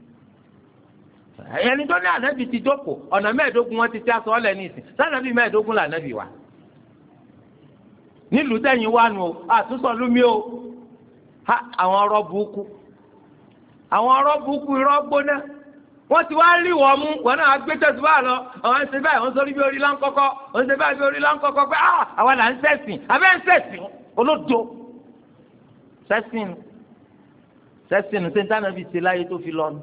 ẹni tó ní ànábì ti jókòó ọ̀nà mẹ́ẹ̀ẹ́dógún wọn ti tẹ́ aṣọ ọ̀lẹ́ ní ìsìn sànàbì mẹ́ẹ̀ẹ́dógún là nàbì wá nílùú tẹ̀yìn wá nu o àtúnṣọ lómi o ha àwọn ọ̀rọ̀ burúkú àwọn ọ̀rọ̀ burúkú irọ́ gbóná wọ́n ti wá rí wọ́n mú wọn náà gbé tẹ̀síwá lọ àwọn ẹ̀sìn báyìí wọ́n sọrí bí orí láńkọ́kọ́ wọ́n ṣe báyìí bí orí láńkọ́kọ́ pé ah àwa là ń ṣẹ̀sìn abẹ́ ń ṣẹ̀sìn olódo ṣẹ̀sìn ṣẹ̀sìn ṣe ń dáná fi ṣe láyé tó fi lọ́nu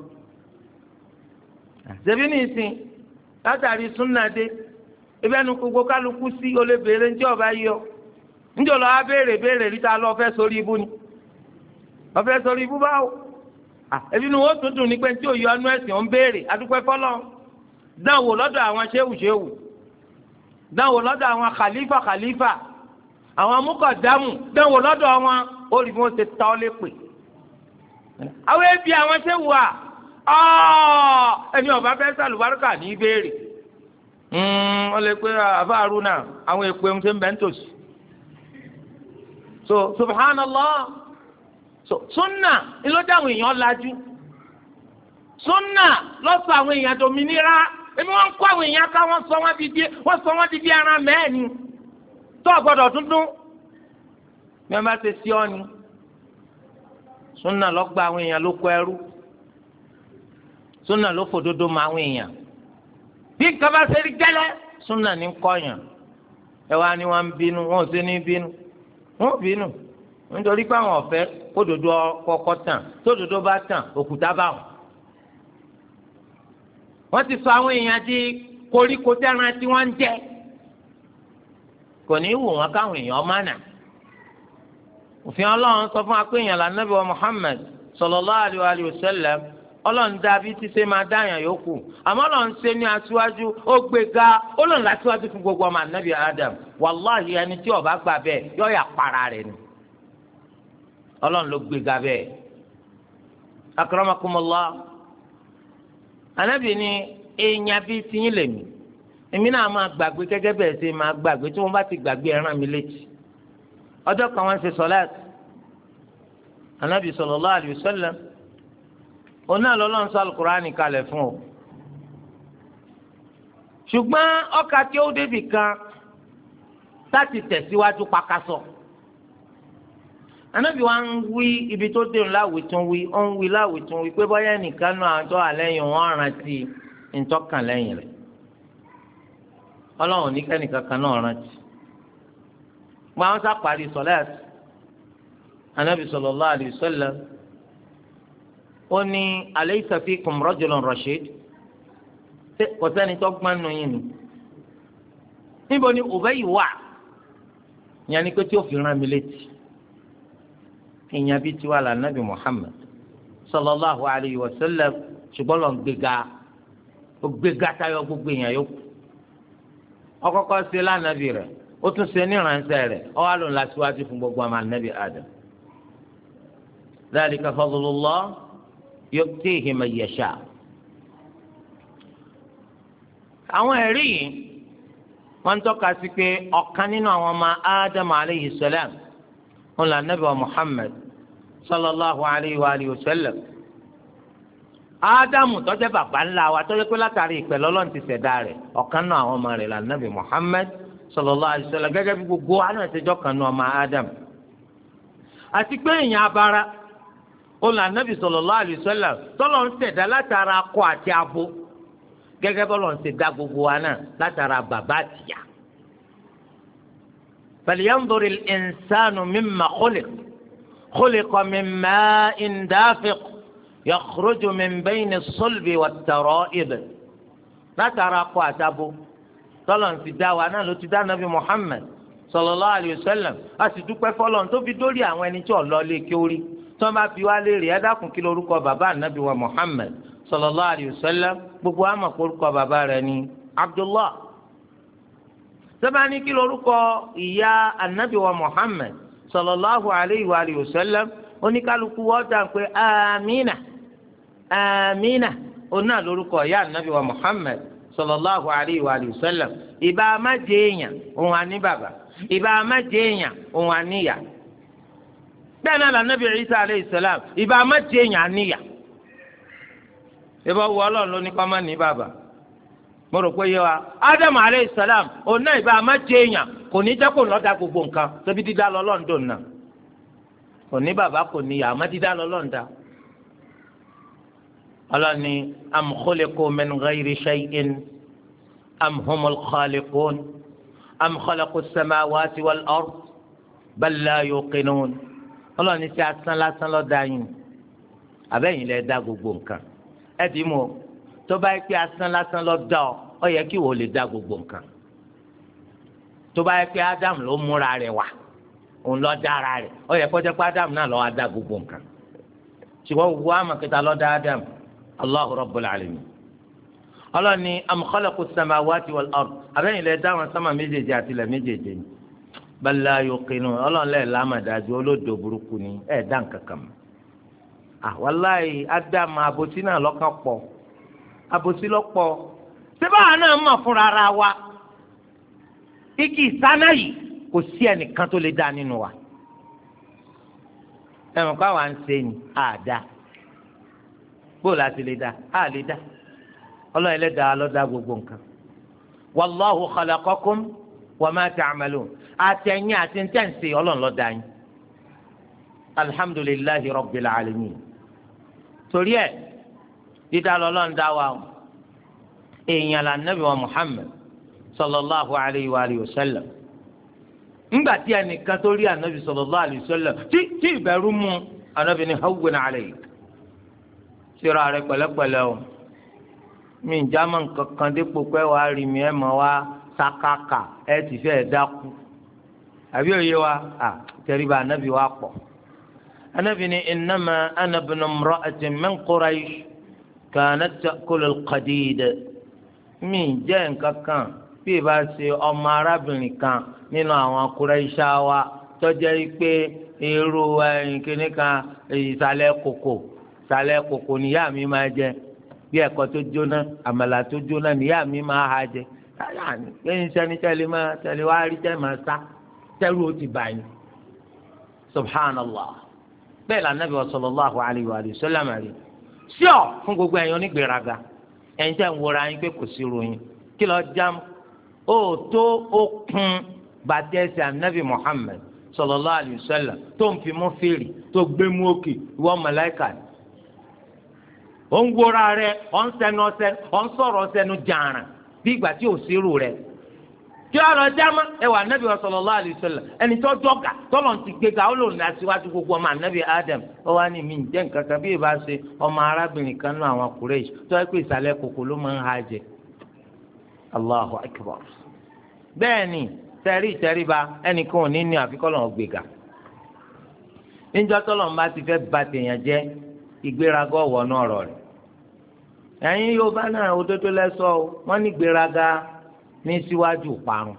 ṣebí ní ìsìn látàrí súnnàdé ibẹ̀ nu gbogbo kálukú sí olè béèrè ń jẹ́ ọba yọ njẹ́ lọ́wọ́ abéèrè béèrè ríta lọ fẹ́ sórí ibú ni ọfẹ́ sórí ibú báwo ẹbí ni wọ́n tún dùn ní pé tí òye ọnú ẹ̀sìn ń béèrè adúpẹ́ fọlọ́ dánwò lọ́dọ̀ àwọn ṣéwù ṣéwù dánwò lọ́dọ̀ àwọn khalifa khalifa àwọn amúkọ̀dámù dánwò lọ́dọ̀ wọn ó rí bí wọ́n ṣe ta ọ́ lépè àwọn ẹbí àwọn ṣéwù à ẹni ọba fẹ́ sàlùbáríkà ní béèrè wọ́n lè pé àbá àrùnà àwọn èpè ń ṣe ń bẹ́ ń tòsí. so subhanallah so sunna ìlọ́jà àwọn èèyàn lajú sunna lọ́sọ̀ àwọn èèyàn dominira èmi wọ́n ń kó àwọn èèyàn ká wọ́n sọ wọ́n di bí wọ́n sọ wọ́n di bí ara mẹ́ẹ̀ni tó ọ̀gbọ́dọ̀ dúndún bí wọ́n bá ṣe sí ọ́ ni sunna lọ́gbà àwọn èèyàn ló kọ ẹrú sunna ló fòdodo mọ àwọn èèyàn bí nǹkan bá ṣe rí gẹ́lẹ́ sunna ní kọ́yàn ẹ wá ní wọ́n ń bínú wọ́n ò sí ní bínú wọ́n ò bínú nítorí pé àwọn ọ̀fẹ́ kódodo kọ́kọ́ tàn tódodo bá tàn òkúta bá wọn. wọ́n ti sọ àwọn èèyàn di koríko tẹ́ran tí wọ́n ń jẹ kò ní í wù wọ́n káwọn èèyàn má nà. òfin ọlọ́run sọ fún apéyàn lànàbí wa Muhammad sallallahu alaihi wa sallam ọlọ́run dàbí tí ṣe máa dáyàn yòókù àmọ́ ọlọ́run ṣe ní aṣíwájú ó gbé ga ọlọ́run láṣíwájú fún gbogbo ọmọ ànábì Adam wàláhì ẹni tí ó bá gbà bẹ́ẹ̀ yọ yà para rẹ̀ ni ọlọ́run ló gbé ga bẹ́ẹ̀. akramakumullah ànábì ni èèyàn bíi tiyín lèmi èmi náà máa gbàgbé gẹ́gẹ́ bẹ́ẹ̀ ṣe máa gbàgbé tí wọ́n bá ti gbàgbé ẹ rán mi létí. ọjọ́ kan wọ́n ṣe sọ́láàtì ànábì sallallahu alaihi wasallam oní àlọ́lọ́run sọ alukur'ani kalẹ̀ fún o ṣùgbọ́n ọkà tí ó débì kan láti tẹ̀síwájú pakasọ anábì wa ń wí ibi tó dé láwùí tún wí ó ń wí láwùí tún wí pé bọ́yá nìkan náà àjọ àlẹ́yìn wọn rántí ntọ́kàn lẹ́yìn rẹ̀ ọlọ́run ní kẹ́nìkan kan náà rántí wọn àwọn sá parí sọ̀láàtì anábì sallallahu alaihi wasallam ó ní alaysa fikum rajulun rashid kò sẹ́ni tó gbọ́n nù yín ni níbo ni Ubay wà yẹn ni pé tí ó fi rán mi létí ìyẹn bíi tiwa là nàbì Muhammad sallallahu alayhi wa sallam ṣùgbọ́n lọ́n gbéga ó gbéga tayọ gbogbo èèyàn yòókù ọkọ̀kọ́ ṣe lánàbì rẹ̀ ó tún ṣe ní ìránṣẹ́ rẹ̀ ó wà lóun láṣíwájú fún gbogbo ọmọ ànábì Adam dhalika fadlullah yu'tihi man yasha. àwọn ẹ̀rí yìí wọ́n ń tọ́ka sí pé ọ̀kan nínú àwọn ọmọ Ádámù alayhi salam wọn là nàbì wa Muhammad sallallahu alayhi wa alihi wa sallam. Ádámù tó jẹ́ bàbá ńlá wa tó jẹ́ pé látàrí ìpè l'Ọlọ́run ti ṣẹ̀dá rẹ̀ ọ̀kan náà àwọn ọmọ rẹ̀ là nàbì Muhammad sallallahu alayhi wa sallam gẹ́gẹ́ bí gbogbo wa náà ti jọ́ kan náà ọmọ Ádámù. àti pé èèyàn abara olú anabi sallallahu alaihi wasallam tọ́lọ̀ ń ṣẹ̀dá látara akọ àti abo gẹ́gẹ́ bọ́lọ̀ ń ṣe dá gbogbo wa náà látara bàbá àtìyá. falyanzuri al-insanu mimma khuliq khuliqa min ma'in dafiq yakhruju min bayni as-sulbi wat-tara'ib látara akọ àti abo tọ́lọ̀ ń ti dá wa náà ló ti dá anabi Muhammad sallallahu alaihi wasallam a sì dúpẹ́ fọlọ́n tó fi dórí àwọn ẹni tí ò lọ lé kí ó rí tí wọ́n bá fi wá léèrè ẹ dákun kí lórúkọ bàbá ànábì wa Muhammad sallallahu alayhi wa sallam gbogbo àmọ́ orúkọ bàbá rẹ̀ ní Abdullah sábàání kí lórúkọ ìyá ànábì wa Muhammad sallallahu alayhi wa alihi wa sallam oníkálukú wọ́n dà pé amina amina oná lórúkọ ìyá ànábì wa Muhammad sallallahu alayhi wa alihi wa sallam ìbá má jẹ́ èèyàn òun àní bàbá ìbá má jẹ́ èèyàn òun àníyà bẹ́ẹ̀ náà lànàbì Isa aleyhi salam ìbá má jẹ́ èèyàn níyà ìbá wọ ọlọ́run ló ní kọ́ má ní bàbá mo rò pé yé wa Ádámù aleyhi salam òun náà ìbá má jẹ́ èèyàn kò ní jẹ́ kó lọ́dà gbogbo nǹkan tóbi dídá lọ́lọ́run dò náà kò ní bàbá kò níyà àmọ́ dídá lọ́lọ́run dá ọlọ́ni am khuliqu min ghayri shay'in am humul khaliqun am khalaqu as-samawati wal ard bal la yuqinun ọlọ́run ní sí asán lásán ló dá yín àbẹ́yìn lẹ dá gbogbo nǹkan ẹ dì í mọ̀ tó bá yẹ pé asán lásán ló dá ọ ọ yẹ kí wò lè dá gbogbo nǹkan tó bá yẹ pé Ádámù ló múra rẹ̀ wá òun ló dá ara rẹ̀ ọ yẹ kó jẹ́ pé Ádámù náà ló wá dá gbogbo nǹkan ṣùgbọ́n gbogbo àmọ̀ kẹta ló dá Ádámù Allahu Rabbul Alamin ọlọ́run ní am khalaqu as-samawati wal ard àbẹ́yìn lẹ dá wọn sámà méjèèjì àti ilẹ̀ méjèèjì ni bala yòókìnnú ọlọ́ọ̀lẹ́ làmàdájú olódò burúkú ni ẹ̀ dá nǹkankan mọ́. àwọláyé ádámù àbòsí náà lọ́kàn pọ̀ àbòsí lọ́pọ̀ síbáà náà mọ̀ fúnra ara wa igi ìsáná yìí kò sí ẹnìkan tó lè dá nínú wa ẹ̀wọ̀n kó àwọn à ń ṣe ni àdá bóòlù àti lè dá a lè dá ọlọ́run ẹlẹ́dàá ló dá gbogbo nǹkan wallahu khalaqakum wa ma ta'malun àtẹ̀yìn àti ntẹ̀ǹsì ọlọ́run ló dá yín alhamdulillahi rabbil alamin torí ẹ̀ dídá lọ́lọ́run dá wa èèyàn là nàbì wa Muhammad sallallahu alayhi wa alihi wa sallam ńgbà tí ẹnìkan tó rí ànábì sallallahu alayhi wa sallam tí tí ìbẹ̀rù mú ànábì ní hawwin alayk síra rẹ̀ pẹ̀lẹ́pẹ̀lẹ́ o mi ń jámọ́ nǹkan kan dípò pé wàá rí mi ẹ̀ mọ́ wá sakaka ẹ̀ ti fẹ́ dákú àbí òye wa à tẹríba ànábì wa pọ̀ ànábì ní innama ana ibnu imra'atin min Quraysh kanat ta'kulu al-qadid mi jẹ́ nǹkan kan bí ìbá ṣe ọmọ arábìnrin kan nínú àwọn Qurayshawa tó jẹ́ pé irú ẹ̀yìn kìíní kan ìsàlẹ̀ kòkò ìsàlẹ̀ kòkò níyà mi máa jẹ bí ẹ̀kọ́ tó jóná àmàlà tó jóná níyà mi máa ha jẹ lẹ́yìn sẹ́ni tẹ́lẹ̀ máa tẹ́lẹ̀ wá rí tẹ́ máa sá tẹ́rù ó ti bá yín subhanallah bẹ́ẹ̀ la Nabi sallallahu alayhi wa sallam rí síọ̀ fún gbogbo ẹ̀yin onígbèraga ẹ̀yin tẹ́ ń wọra yín pé kò sí ròyìn kí lọ́ọ́ jam ó tó ó kún bàtẹ́sì anabi Muhammad sallallahu alayhi wa sallam tó ń fi mú fèrè tó gbé mú òkè ìwọ màláíkà ó ń wọra rẹ ó ń sẹnu ọsẹ ó ń sọ̀rọ̀ ọsẹnu jàrà bí ìgbà tí ò sí rò rẹ kí wọ́n lọ jama ẹ wà anabi sallallahu alayhi wa sallam ẹni tó dọ́gà tọ́lọ̀ ti gbéga ó lòun aṣíwájú gbogbo ọmọ anabi Adam ó wá ní mi jẹ́ nǹkan kan bí ìbá ṣe ọmọ arábìnrin kan náà àwọn Quraysh tó ẹ pé ìsàlẹ̀ kòkó ló máa ń ha jẹ Allahu akbar bẹ́ẹ̀ ni tẹ̀rí ìtẹríba ẹnìkan ò ní ní àfikọ́lọ̀ gbéga níjọ́ tọ́lọ̀ ń bá ti fẹ́ ba tèèyàn jẹ́ ìgbéraga ọ̀wọ́ náà rọ̀ rẹ̀ ẹ̀yin Yorùbá náà òdodo lẹ́sọ̀ wọ́n ní ìgbéraga ní síwájú parun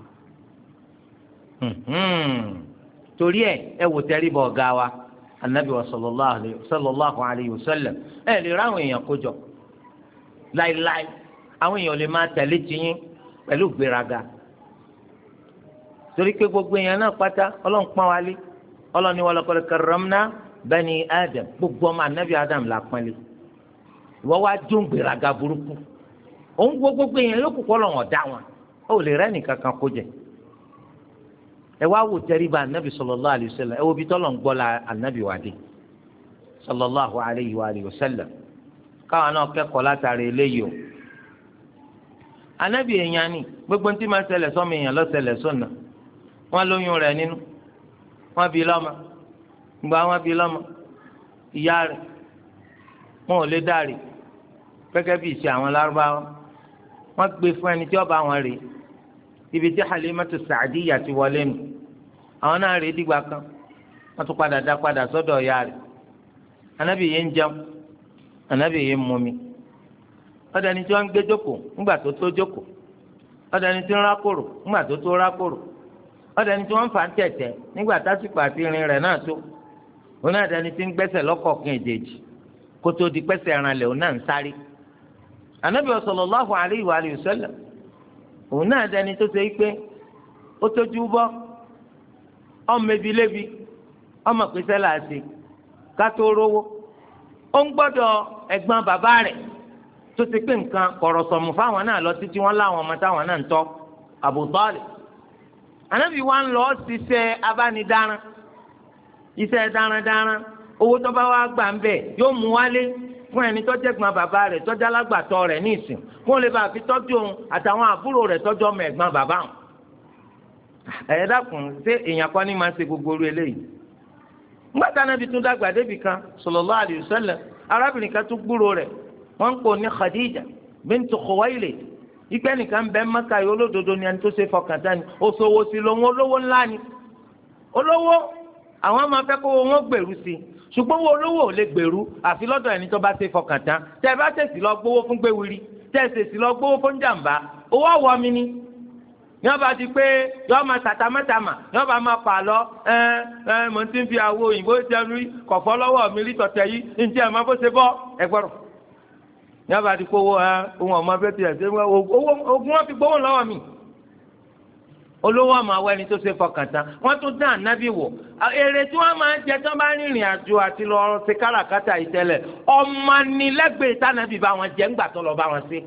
torí ẹ ẹ wò tẹríba ọ̀gá wa anabi wa sallallahu alayhi wa sallam ẹ lè ráwọn èèyàn kójọ láíláí àwọn èèyàn lè máa tẹ̀lé tiyín pẹ̀lú gbéraga torí pé gbogbo èèyàn náà pátá ọlọ́run pọ́n wálé ọlọ́run ní wa laqad karramna bani Adam gbogbo ọmọ anabi Adam là pọ́nlé ìwọ́ wá dún gbéraga burúkú òun gbogbo èèyàn yóò kúkọ́ lọ́wọ́ dá wọn ó lè rẹ́ nìkan kan kó jẹ ẹ wá wò tẹríba anabi sallallahu alayhi wa sallam ẹ wo bí tọ́lọ̀ ń gbọ́ la anabi wà dé sallallahu alayhi wa alihi wa sallam káwọn náà kẹ́kọ̀ọ́ látàrí eléyìí o anabi èèyàn ni gbogbo ntí máa ṣẹlẹ̀ sọ́mi èèyàn lọ́sẹ̀lẹ̀ sọ́nà wọ́n lóyún rẹ̀ nínú wọ́n bí lọ́mọ gba wọ́n bí lọ́mọ ìyá rẹ̀ wọn ò lè dárì gẹ́gẹ́ bí ìṣe àwọn lárúbáwá wọ́n gbé fún ẹni tí ó bá wọn rè ibi tí Halimatu Sa'diyya ti wọlé nù àwọn náà rè dìgbà kan wọ́n tún padà dá padà sọ́dọ̀ ìyá rẹ̀ anabi yìí ń jẹun anabi yìí ń mumi ọ̀dọ̀ ẹni tí wọ́n ń gbé jókòó ńgbà tó tó jókòó ọ̀dọ̀ ẹni tí ń rákòrò ńgbà tó tó rákòrò ọ̀dọ̀ ẹni tí wọ́n ń fà ń tẹ̀tẹ̀ nígbà tásìkò àti irin rẹ̀ náà tó òun náà dẹni tí ń gbẹ́sẹ̀ lọ́kọ̀ọ̀kan èjèèjì kó tó di pẹ́sẹ̀ ẹran lẹ̀ òun náà ń sáré anabi sallallahu alayhi wa alihi wa sallam òun náà dẹni tó ṣe pé ó tójú bọ́ ọmọ ebi lébi ọmọ pèsè làásì ká tó rówó ó ń gbọ́dọ̀ ẹ̀gbọ́n bàbá rẹ̀ tó ti pé nǹkan kọ̀rọ̀sọ̀mù fáwọn náà lọ títí wọn láwọn ọmọ táwọn náà ń tọ́ Abu Talib anabi wa ń lọ ṣiṣẹ́ abánidáran iṣẹ́ darandaran owó tó bá wá gbà ń bẹ̀ yóò mú wálé fún ẹni tó jẹ́gbọ́n bàbá rẹ̀ tó jẹ́ alágbàtọ́ rẹ̀ ní ìsìn kó lè bá fi tọ́jú òun àtàwọn àbúrò rẹ̀ tọ́jú ọmọ ẹ̀gbọ́n bàbá òun. ẹ̀yẹ́ dàkún ṣé èèyàn kan ní máa ń ṣe gbogbo orí eléyìí. ńgbà tí Ànábì tún dàgbà débì kan sallallahu alayhi wa sallam arábìnrin kan tún gbúrò rẹ̀ wọ́n ń pò ní Khadija bintu Khuwaylid ìpẹ́ nìkan bẹ́ẹ̀ Mẹ́kà yìí olódodo ni ẹni tó ṣe fọkàn tán ni òṣòwò sí lòun olówó ńlá ni olówó àwọn máa fẹ́ kó wọn gbèrú sí i ṣùgbọ́n wo olówó ò lè gbèrú àfi lọ́dọ̀ ẹni tó bá ṣe fọkàn tán tẹ́ ẹ bá tẹ̀sí lọ gbówó fún gbéwìrì tẹ́ ẹ tẹ̀sí lọ gbówó fún jàǹbá owó àwọ̀ mi ni yọ́n bá di pé yọ́n máa tàtàmátàmà yọ́n bá máa pa lọ ẹ ẹ mọ̀ tí ń fi àwo òyìnbó jẹun rí kọ̀fọ́ lọ́wọ́ mi rí tọ̀tẹ̀ yìí ní ti ẹ̀ máa bó ṣe bọ́ ẹ gbọ́rọ̀ yaba ti kó owó ẹ ohun ọmọ bẹ́ẹ̀ ti ẹ̀ ṣe owó ogun wọn fi gbowó lọ́wọ́ mi olówó ọmọ àwọn ẹni tó ṣe fọkàn tán wọ́n tún dá ànábì wò èrè tí wọ́n máa ń jẹ tí wọ́n bá rìnrìn àjò àti lọ ṣe káràkátà yìí tẹ́lẹ̀ ọmọ nílẹ́gbẹ̀ẹ́ tànàbì bá wọn jẹ ńgbà tó lọ bá wọn ṣe.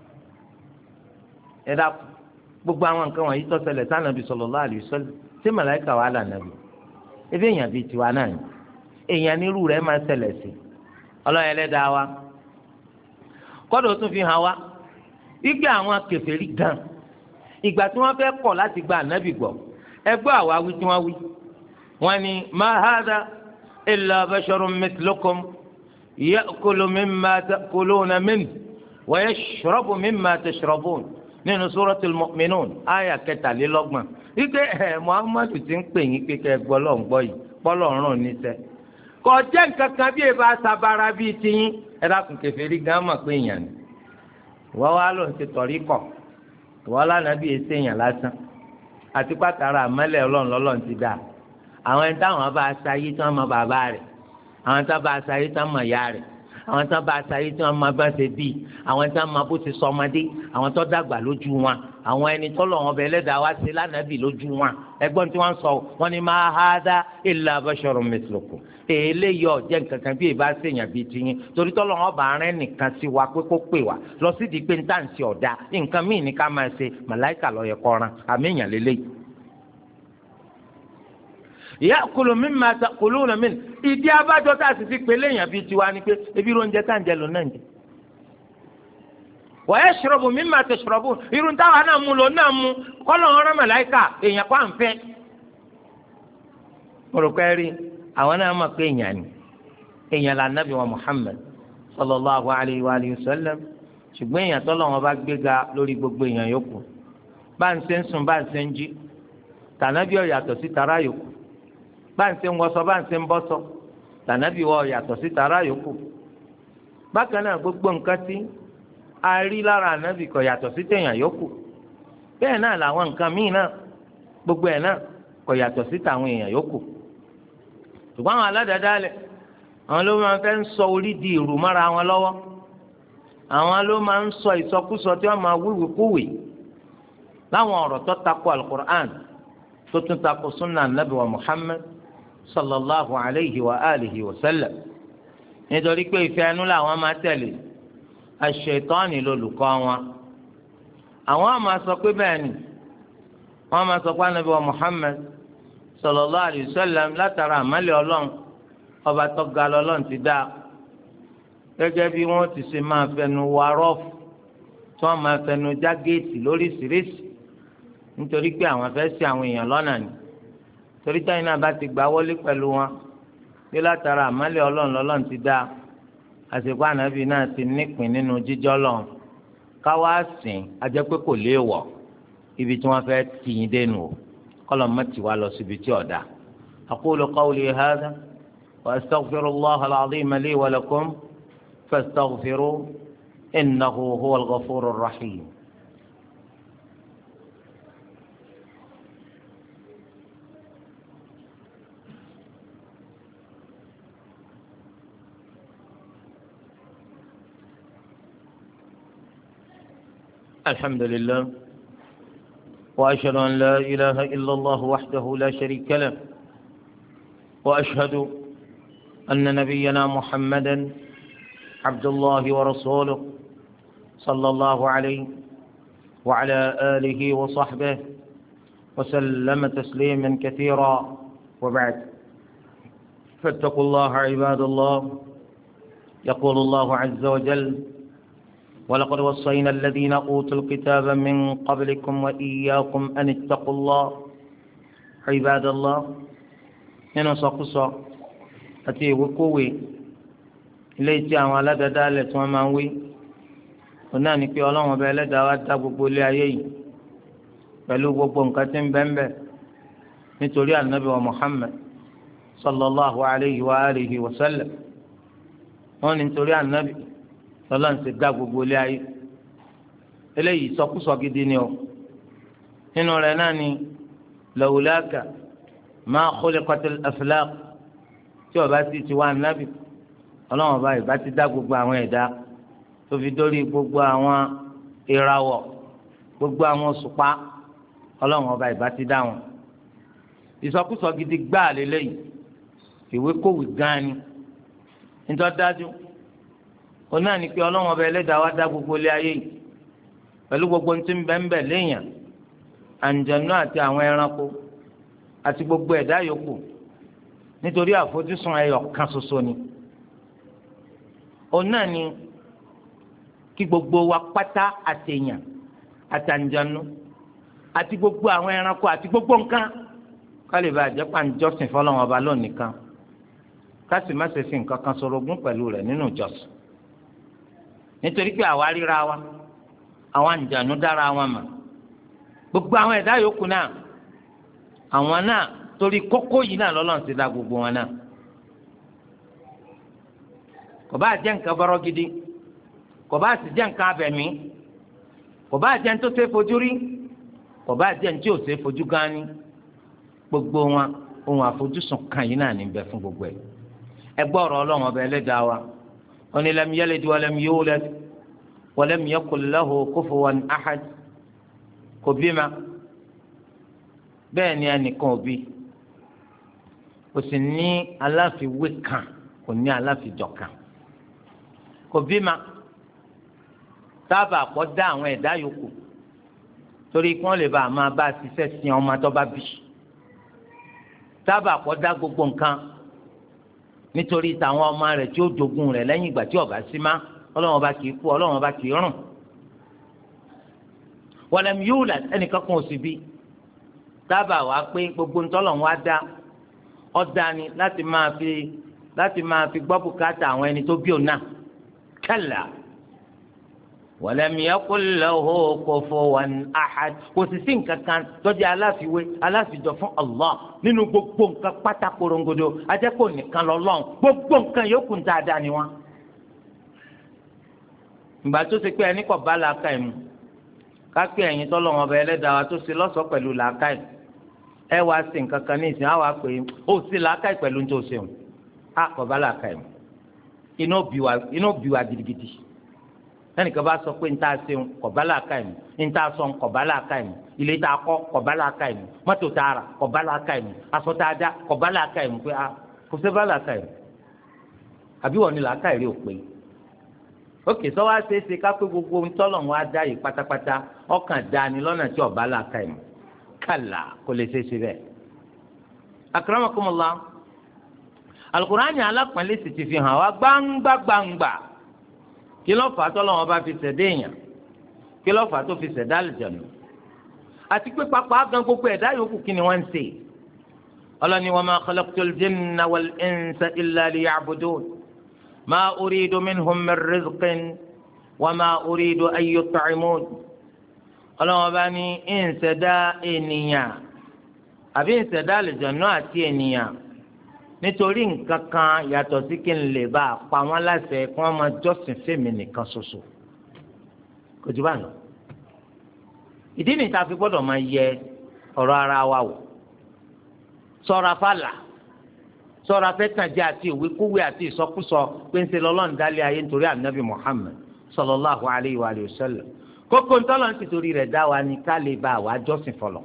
ẹ dá gbogbo àwọn nǹkan wọ̀nyí tó ṣẹlẹ̀ tànàbì sallallahu alaihi wasallam ṣé màláìkà wà lànàbì ebi èèyàn bíi tiwa náà ni èèyàn nírú rẹ̀ máa ṣẹlẹ̀ sí ọlọ́run ẹlẹ́dàá wa kọ́dọ̀ tún fi hàn wá wípé àwọn kèfèrí gan ìgbà tí wọ́n fẹ́ kọ̀ láti gba ànábì gbọ́ ẹgbẹ́ àwa wí tí wọ́n wí wọ́n ní ma hadha illa basharun mithlukum ya'kulu mimma ta'kuluna minhu wa yashrabu mimma tashrabun nínú suratul mu'minun àyà kẹtàlélọ́gbọ̀n wípé ẹ̀ muhammadu ti ń pè yín pé kẹ́ ẹ gbọ́ lọ́n gbọ́ yìí bọ́lọ̀ rán níṣẹ́ kò jẹ́ nǹkan kan bí ẹ bá sabara bíi tiyín ẹ dákun kèfèrí gan mọ̀ pé èèyàn ni wọ́n wá ló ń ṣe tọ̀rí kọ̀ wọ́n lánàá bí èsì èèyàn lásán àti pàtàrà àmọ́lẹ̀ ọlọ́run lọ́lọ́run ti dà àwọn ẹni táwọn bá aṣáyé tí wọ́n mọ bàbá rẹ̀ àwọn táwọn bá aṣáyé tí wọ́n mọ ìyá rẹ̀ àwọn táwọn bá aṣáyé tí wọ́n mọ bá ṣe bí àwọn táwọn mọ bó ti sọ ọmọdé àwọn tó dàgbà lójú wọn àwọn ẹni tọ́lọ̀ wọn bẹ ẹlẹ́dàá wá sí lánàbì lójú wọn ẹgbọ́n tí wọ́n sọ wọn ni ma hadha illa basharun mithlukum eléyìí ọ̀jẹ̀ nǹkan kan bí ìbá ṣèyàn bíi tiyín torí tọ́lọ̀ wọn bá rẹ́ nìkan sí wa pé kó pè wá lọ sí di pé níta ń ṣe ọ̀dà nǹkan míì ní ká máa ṣe màláìkà ló yẹ kọ́ran àmì èèyàn lélẹ́yìí. ya'kulu mimma ta'kuluna min ìdí abájọ tá a sì fi pè léèyàn bíi tiwa ni pé ebi oúnjẹ tá à ń jẹ lò náà ń jẹ wa yashrabu mimma tashrabun irun táwa náà mú lò náà mú kọ́lọ̀ ọ̀rọ̀ màláìkà èèyàn kó à ń fẹ́. mo rò pé rí àwọn náà mọ̀ pé èèyàn ni èèyàn là nàbì wa Muhammad sallallahu alayhi wa alihi wa sallam ṣùgbọ́n èèyàn tọ́lọ̀ wọn bá gbéga lórí gbogbo èèyàn yòókù bá ń ṣe ń sùn bá ń ṣe ń jí tànàbí ó yàtọ̀ sí tara yòókù bá ń ṣe ń wọṣọ bá ń ṣe ń bọ́ṣọ tànàbí ó yàtọ̀ sí tara yòókù bákan náà gbogbo nǹkan tí a rí lára ànábì kò yàtọ̀ sí tèèyàn yòókù bẹ́ẹ̀ náà làwọn nǹkan míì náà gbogbo ẹ̀ náà kò yàtọ̀ sí tàwọn èèyàn yòókù ṣùgbọ́n àwọn aládàádáalẹ̀ àwọn ló máa ń fẹ́ ń sọ orí di ìrù mọ́ra wọn lọ́wọ́ àwọn ló máa ń sọ ìsọkúsọ tí wọ́n máa wíwì kúwì láwọn ọ̀rọ̀ tó takò alukur'an tó tún takò sunna nabi wa Muhammad sallallahu alayhi wa alihi wa sallam nítorí pé ìfẹ́ ẹnu làwọn máa tẹ̀lé aṣ-ṣaitani lolùkọ́ wọn àwọn á máa sọ pé bẹ́ẹ̀ ni wọ́n máa sọ pé anabi wa Muhammad sallallahu alayhi wa sallam látara àmàlẹ́ ọlọ́run ọba tó ga lọ́lọ́run ti dá gẹ́gẹ́ bí wọ́n ti ṣe máa fẹnu wa rọ́ọ̀fù tí wọ́n máa fẹnu já géètì lóríṣiríṣi nítorí pé àwọn fẹ́ ṣì àwọn èèyàn lọ́nà ni torí táyìn náà bá ti gbà wọlé pẹ̀lú wọn bí látara àmàlẹ́ ọlọ́run lọ́lọ́run ti dá àsìkò ànábì náà ti nípìn nínú jíjọ́ lọ́run káwá sìn ajẹ́ pé kò léèwọ̀ ibi tí wọ́n fẹ́ tìyín dénú o kọ́lọ̀ mọ́tì wá lọ síbi tí ọ̀dà. aqulu qawli hadha wa astaghfirullaha al-azima li wa lakum fastaghfiruhu innahu huwal ghafurur rahim. الحمد لله وأشهد أن لا إله إلا الله وحده لا شريك له وأشهد أن نبينا محمدا عبد الله ورسوله صلى الله عليه وعلى آله وصحبه وسلم تسليما كثيرا وبعد فاتقوا الله عباد الله يقول الله عز وجل ولقد وصينا الذين أوتوا الكتاب من قبلكم وإياكم أن اتقوا الله عباد الله nínú sọkúsọ àti ìwékòwé ilé tí àwọn aládàádáalẹ̀ tí wọ́n máa ń wí òun náà ní pé ọlọ́run ọba ẹlẹ́dàá wa dá gbogbo ilé ayé yìí pẹ̀lú gbogbo nǹkan tí ń bẹ ń bẹ nítorí ànábì wa Muhammad sallallahu alayhi wa alihi wa sallam wọ́n ní nítorí ànábì lọ́lọ́run ti dá gbogbo ilé ayé eléyìí sọkúsọ gidi ni o nínú rẹ̀ náà ni lawulaka ma khuliqatil aflaq tí ọba sì ti wá nábì ọlọ́run ọba ìbá ti dá gbogbo àwọn ẹ̀dá tó fi dórí gbogbo àwọn ìràwọ̀ gbogbo àwọn òṣùpá ọlọ́run ọba ìbá ti dá wọn. ìsọkúsọ gidi gbáà lélẹ́yìn ìwé kòwì gan ni nítorí dájú òun náà ní pé ọlọ́run ọba ẹlẹ́dàá wá dá gbogbo ilé ayé yìí pẹ̀lú gbogbo ntí ń bẹ ń bẹ léèyàn àǹjẹ̀nú àti àwọn ẹranko àti gbogbo ẹ̀dá yòókù nítorí àfojúsùn ẹyọ kan ṣoṣo ni òun náà ni kí gbogbo wa pátá àtẹ̀yàn àtàǹjẹ̀nú àti gbogbo àwọn ẹranko àti gbogbo nǹkan kálí bá jẹ́ pàǹjọ́sìn fọlọ́wọn ọba lónìí kan kásì má ṣe fi nǹkan kan ṣorogún pẹ̀lú rẹ̀ nínú ìjọsìn nítorí pé àwa ríra wa àwọn àǹjẹ̀nú dára wọn mà gbogbo àwọn ẹ̀dá yòókù náà àwọn náà torí kókó yìí náà lọ́lọ́run ti dá gbogbo wọn náà kò bá jẹ́ nǹkan bọ́rọ́ gidi kò bá sì jẹ́ nǹkan abẹ̀mí kò bá jẹ́ tó ṣe fojú rí kò bá jẹ́ tí ò ṣe fojú gan ni gbogbo wọn ohun àfojúsùn kan yìí náà níbẹ̀ fún gbogbo ẹ̀ ẹ gbọ́ ọ̀rọ̀ ọlọ́run ọba ẹlẹ́dàá wa ó ní lam yalid wa lam yulad wa lam yakul lahu kufuwan ahad kò bímọ bẹ́ẹ̀ ni ẹnìkan ò bí kò sì ní aláfiwé kan kò ní aláfijọ kan kò bímọ sábà kọ́ dá àwọn ẹ̀dá yòókù torí kí wọ́n lè bá a máa bá a ṣiṣẹ́ sin ọmọ tó bá bí sábà kọ́ dá gbogbo nǹkan nítorí tàwọn ọmọ rẹ̀ tí ó jogún rẹ̀ lẹ́yìn ìgbà tí ó bá sí má ọlọ́run ọba kì í kú ọlọ́run ọba kì í rùn walam yulad ẹnìkan kan ò sì bí sábà wá pé gbogbo ntọ́lọ̀ wá dá ọ̀dà ni láti máa fi láti máa fi gbọ́ bùkátà àwọn ẹni tó bí òun náà kalla walam yakul lahu kufuwan ahad kò sì sí nǹkan kan tọ́jú aláfiwé aláfijọ́ fún Allah nínú gbogbo nǹkan pátá korongodo ajẹ́pọ̀ nìkan lọ́lọ́run gbogbo nǹkan yòókù dáadáa ni wọ́n. ìgbà tó ṣe pé ẹni kò bá làákà ẹ̀ mu kápẹ́ ẹ̀yìn tọ́lọ̀ wọn bẹ ẹlẹ́dàá wa tó ṣe lọ́sọ̀ọ́ pẹ̀lú làákà ẹ̀ ẹ wá sí nǹkan kan ní ìsìn á wá pé ó sì làákà ẹ̀ pẹ̀lú tó ṣeun á kò bá làákà ẹ̀ mu inú bí wa gidigidi ẹnìkan bá sọ pé n ta ṣeun kò bá làákà ẹ̀ mu n ta sọ kò bá làákà ẹ̀ mu ilé tá a kọ́ kò bá làákà ẹ̀ mu mọ́tò tá a rà kò bá làákà ẹ̀ mu aṣọ tá a dá kò bá làákà ẹ̀ mu pé a kò sí bá làákà ẹ̀ mu àbí wọn ni làákà ẹ̀ rí ò pé ókè sọ wá ṣe é ṣe ká pé gbogbo ntọ́lọ̀ wọn á dá yìí pátápátá ọkàn dá ni lọ́nà tí ọba làákà ẹ̀ mu kàlà kò lè ṣe é ṣe bẹ́ẹ̀. akramakumullah alukurani alápọ̀nlé sì ti fi hàn wá gbangba gbangba kí ló fà á tọ́lọ̀ wọn bá fi ṣẹ̀dá èèyàn kí ló fà á tó fi ṣẹ̀dá àlùjànnú àti pé pápá gan gbogbo ẹ̀dá yòókù kí ni wọ́n ń ṣe ọlọ́ni wa ma khalaqtul jinna wal insa illa liya'budun ma uridu minhum min rizqin wa ma uridu an yut'imun ọlọ́wọ́n bá ní ìǹṣẹ̀dá ènìyàn àbí ìǹṣẹ̀dá àlùjànnú àti ènìyàn nítorí nǹkan kan yàtọ̀ sí kí n lè bá a pa wọ́n láṣẹ kí wọ́n máa jọ́sìn fèmí nìkan ṣoṣo kò jù bá lọ. ìdí nìta fi gbọ́dọ̀ máa yẹ ọ̀rọ̀ ara wa wò ṣọ́ra fàlà ṣọ́ra fẹ́tànjẹ́ àti ìwékúwé àti ìsọkúsọ pé ń ṣe lọ́lọ́run dálé ayé nítorí ànábì Muhammad sallallahu alayhi wa sallam kókó ntọ́lọ́ ń tìtorí rẹ̀ dá wa ní ká lè bá àwa jọ́sìn fọlọ́.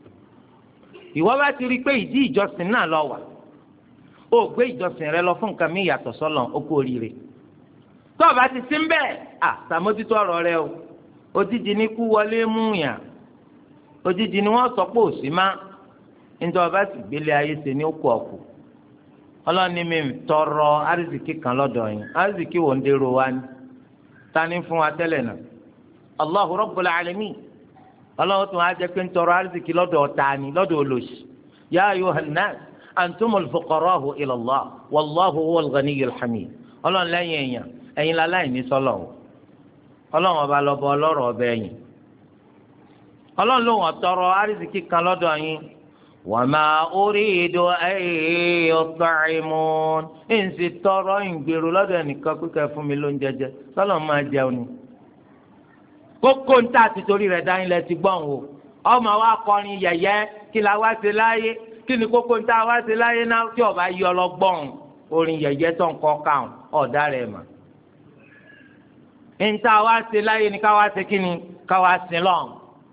ìwọ bá ti rí i pé ìdí ìjọsìn náà lọ wà ó gbé ìjọsìn rẹ lọ fún nǹkan mi yàtọ̀ sọ́lọ̀ ó kú oríire tó o bá ti sí ń bẹ́ẹ̀ à sàmójútó ọ̀rọ̀ rẹ o òjijì ní kú wọlé mú yàn òjijì ni wọ́n sọ pé òsì má nítorí ọba sì gbélé ayé ṣe ní òkú ọ̀kú ọlọ́ni mi tọrọ arizikì kan lọ́dọ̀ yín arizikì wò ń dèrò wa ni ta ni fún wa tẹ́lẹ̀ náà Allahu Rabbul Alamin ọlọ́run tún á jẹ́ pé ń tọrọ arizikì lọ́dọ̀ ọ̀tá ni lọ́dọ̀ olóṣì ya ayyuhan nas antumul fuqara'u ila Allah wallahu huwal ghaniyyul hamid ọlọ́run lẹ́yìn èèyàn ẹ̀yin la láì ní sọ́lọ̀ o ọlọ́run ọba lọ́bọ ọlọ́rọ̀ ọbẹ̀ ẹ̀yìn ọlọ́run ló wọ́n tọrọ arizikì kan lọ́dọ̀ yín wa ma uridu an yut'imun ń sì tọrọ ìgbèrò lọ́dọ̀ ẹnìkan kíkẹ́ fún mi ló ń jẹjẹ sọ́lọ̀ máa jẹun ni kókó ń tà títorí rẹ̀ dání lẹ ti gbọ́n o ọmọ wa kọrin yẹ̀yẹ́ kí la wá ṣe láyé kí ni kókó ń tà wá ṣe láyé náà tí ọba yí ọlọ́gbọ́n orin yẹ̀yẹ́ tó ń kọ́ káwọn ọ̀dà rẹ̀ mà níta wá ṣe láyé ni ká wá ṣe kí ni ká wá sin lọ́n.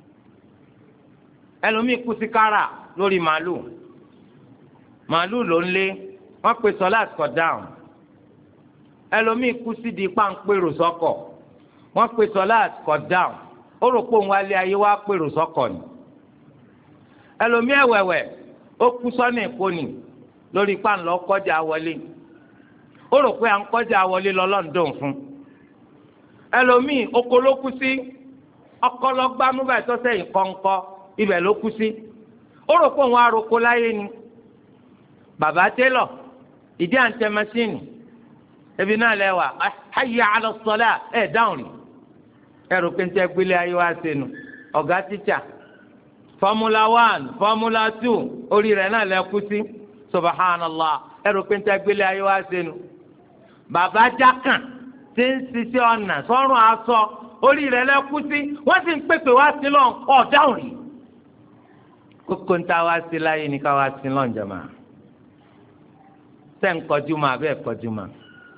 ẹlòmíì kú sí kára lórí màálù màálù ló ń lé wọ́n pe sọláàtì kọ̀ dáhùn. ẹlòmíì kú sí di páńpẹ́rò sọ́kọ̀ wọ́n pe sọláàtì kọ̀ dáhùn. ó rò pé òun wálé ayé wá pèrò sọ́kọ̀ ni. ẹlòmíì ẹ̀wẹ̀wẹ̀ ó kú sọ́nà èkó ni lórí páńlọ́ kọjá wọlé ó rò pé à ń kọjá wọlé lọ́lọ́ǹdọ̀n fún. ẹlòmíì oko ló kú sí ọkọ lọ gbá mú báyìí tọ́sẹ̀ yìí kọ́ńkọ́ ibẹ̀ ló kú sí ó rò pé òun aroko láyé ni. bàbá télọ̀ ìdí à ń tẹ mẹsìnì ebi náà lẹ́wà hayya ala salat ẹ̀ dáhùn rí ẹ̀rù pé ń tẹ́ gbélé ayé wá sẹ́nu ọ̀gá tíṣà fọ́múlà one fọ́múlà two orí rẹ̀ náà lẹ́ kú sí subhanallah ẹ̀rù pé ń tẹ́ gbélé ayé wá sẹ́nu. bàbá jákàn tí ń ṣiṣẹ́ ọ̀nà sọ́run aṣọ orí rẹ̀ lẹ́ kú sí wọ́n sì ń pèpè wá sí lọ́n ọ̀dáhùn rí. kókó ń ta wá sí láyé ní ká wá sí lọ́n jàmá sẹ́ ń kọjú ma bẹ́ẹ̀ kọjú ma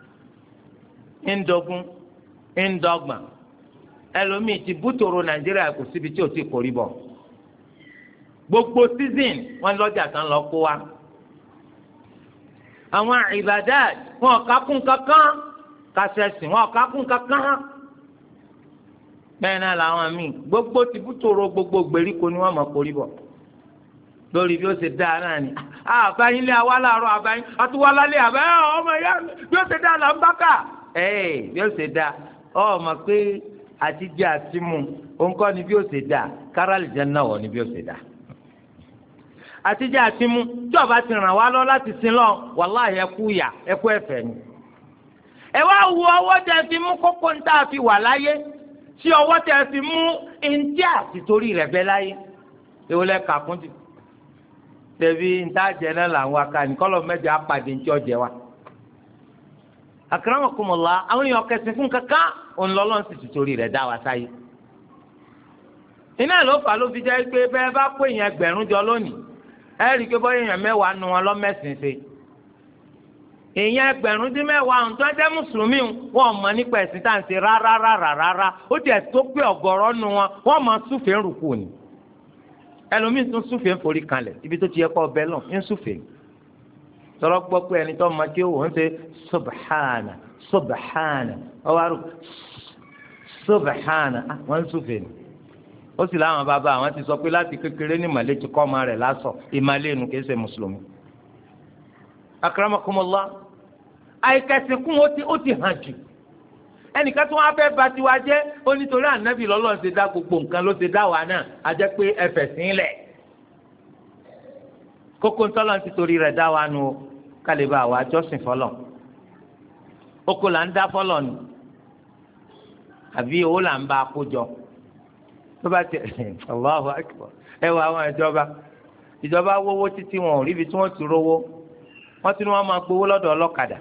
ń dogun ń dọ́gbọ̀n ẹlòmíì ti bútòrò nàìjíríà kò síbi tí o ti kórì bọ̀ gbogbo season wọn lọ́jà tán lọ kó wa àwọn ìbàdàn wọn kà kún kankan kàṣẹsì wọn kà kún kankan bẹ́ẹ̀ náà làwọn míì gbogbo ti bútòrò gbogbo gbèríko ni wọ́n mọ̀ kórì bọ̀ lórí bí ó ṣe dáa náà ni àbáyín lé àwa láàárọ̀ àbáyín àtúwálálé àbáyín ọmọ ìyá mi bí ó ṣe dáa là ń bá kà ẹ̀ bí ó ṣe dáa ọmọ pé àtijọ́ àtimú òǹkọ́ ni bí ó ṣe dáa káràlì jẹ́ náà wọ̀ ni bí ó ṣe dáa àtijọ́ àtimú tí ọba ti ràn wá lọ láti sin lọ wàláhì ẹkú yà ẹkú ẹ̀fẹ̀ ni. ẹ wá wo ọwọ́ tẹ fi mú kókó ń tà fi wà láyé tí ọwọ́ tẹ fi mú ẹntì àti torí rẹ̀ bẹ́ láyé èwo lẹ kà kún jù tẹbi ntaajẹ náà làwọn akáni kọlọ mẹ́jọ apàdé ntí ọjẹ wa akramakumullah àwọn èèyàn kẹsìn fún kankan ònlọlọrun sì ti torí rẹ̀ dá wa sáyé iná ló fà ló fi jẹ́ pé bẹ́ẹ̀ bá kó èèyàn ẹgbẹ̀rún jọ lónìí ẹ rí i pé bọ́ èèyàn mẹ́wàá nu wọn lọ́mẹ́sìn ṣe èèyàn ẹgbẹ̀rún dín mẹ́wàá ohun tó ń jẹ́ mùsùlùmí wọn mọ̀ nípa ẹ̀sìn tá à ń ṣe rárá rárá rárá ó tiẹ̀ tó pé ọ̀gọ̀rọ̀ nu wọn wọ́n mọ̀ súfèé ń rùkù ni ẹlòmíín tún súfèé ń forí kanlẹ̀ ibi tó ti yẹ kọ́ ọbẹ̀ lọ ń súfèé tọrọ gbọ́ pé ẹni tó máa kí ó ń ṣe subhana subhana ọwọ́ àrùn subhana wọ́n ń súfèé ni ó sì láwọn bàbá àwọn ti sọ pé láti kékeré ní ìmàlẹ́ ti kọ́ ọmọ rẹ̀ lásọ̀ ìmàlẹ́ inú kìí ṣe mùsùlùmí. akramakumullah àìkẹsìnkún ó ti ó ti hàn jù ẹnìkan tí wọ́n fẹ́ bà tiwa jẹ́ ó nítorí ànábì lọ́lọ́run ṣe dá gbogbo nǹkan ló ṣe dá wa náà a jẹ́ pé ẹfẹ̀ sílẹ̀ kókó ńtọ́lọ́ ti torí rẹ̀ dá wa nu kálíbà wa jọ́sìn fọlọ́ oko là ń dá fọlọ́ ni àbí owó là ń bá a kó jọ tó bá tẹ Allahu Akbar ẹ wọ àwọn ìjọba ìjọba wówó títí wọn ò ríbi tí wọ́n ti rówó wọ́n ti ní wọ́n máa gbowó lọ́dọ̀ ọlọ́kadà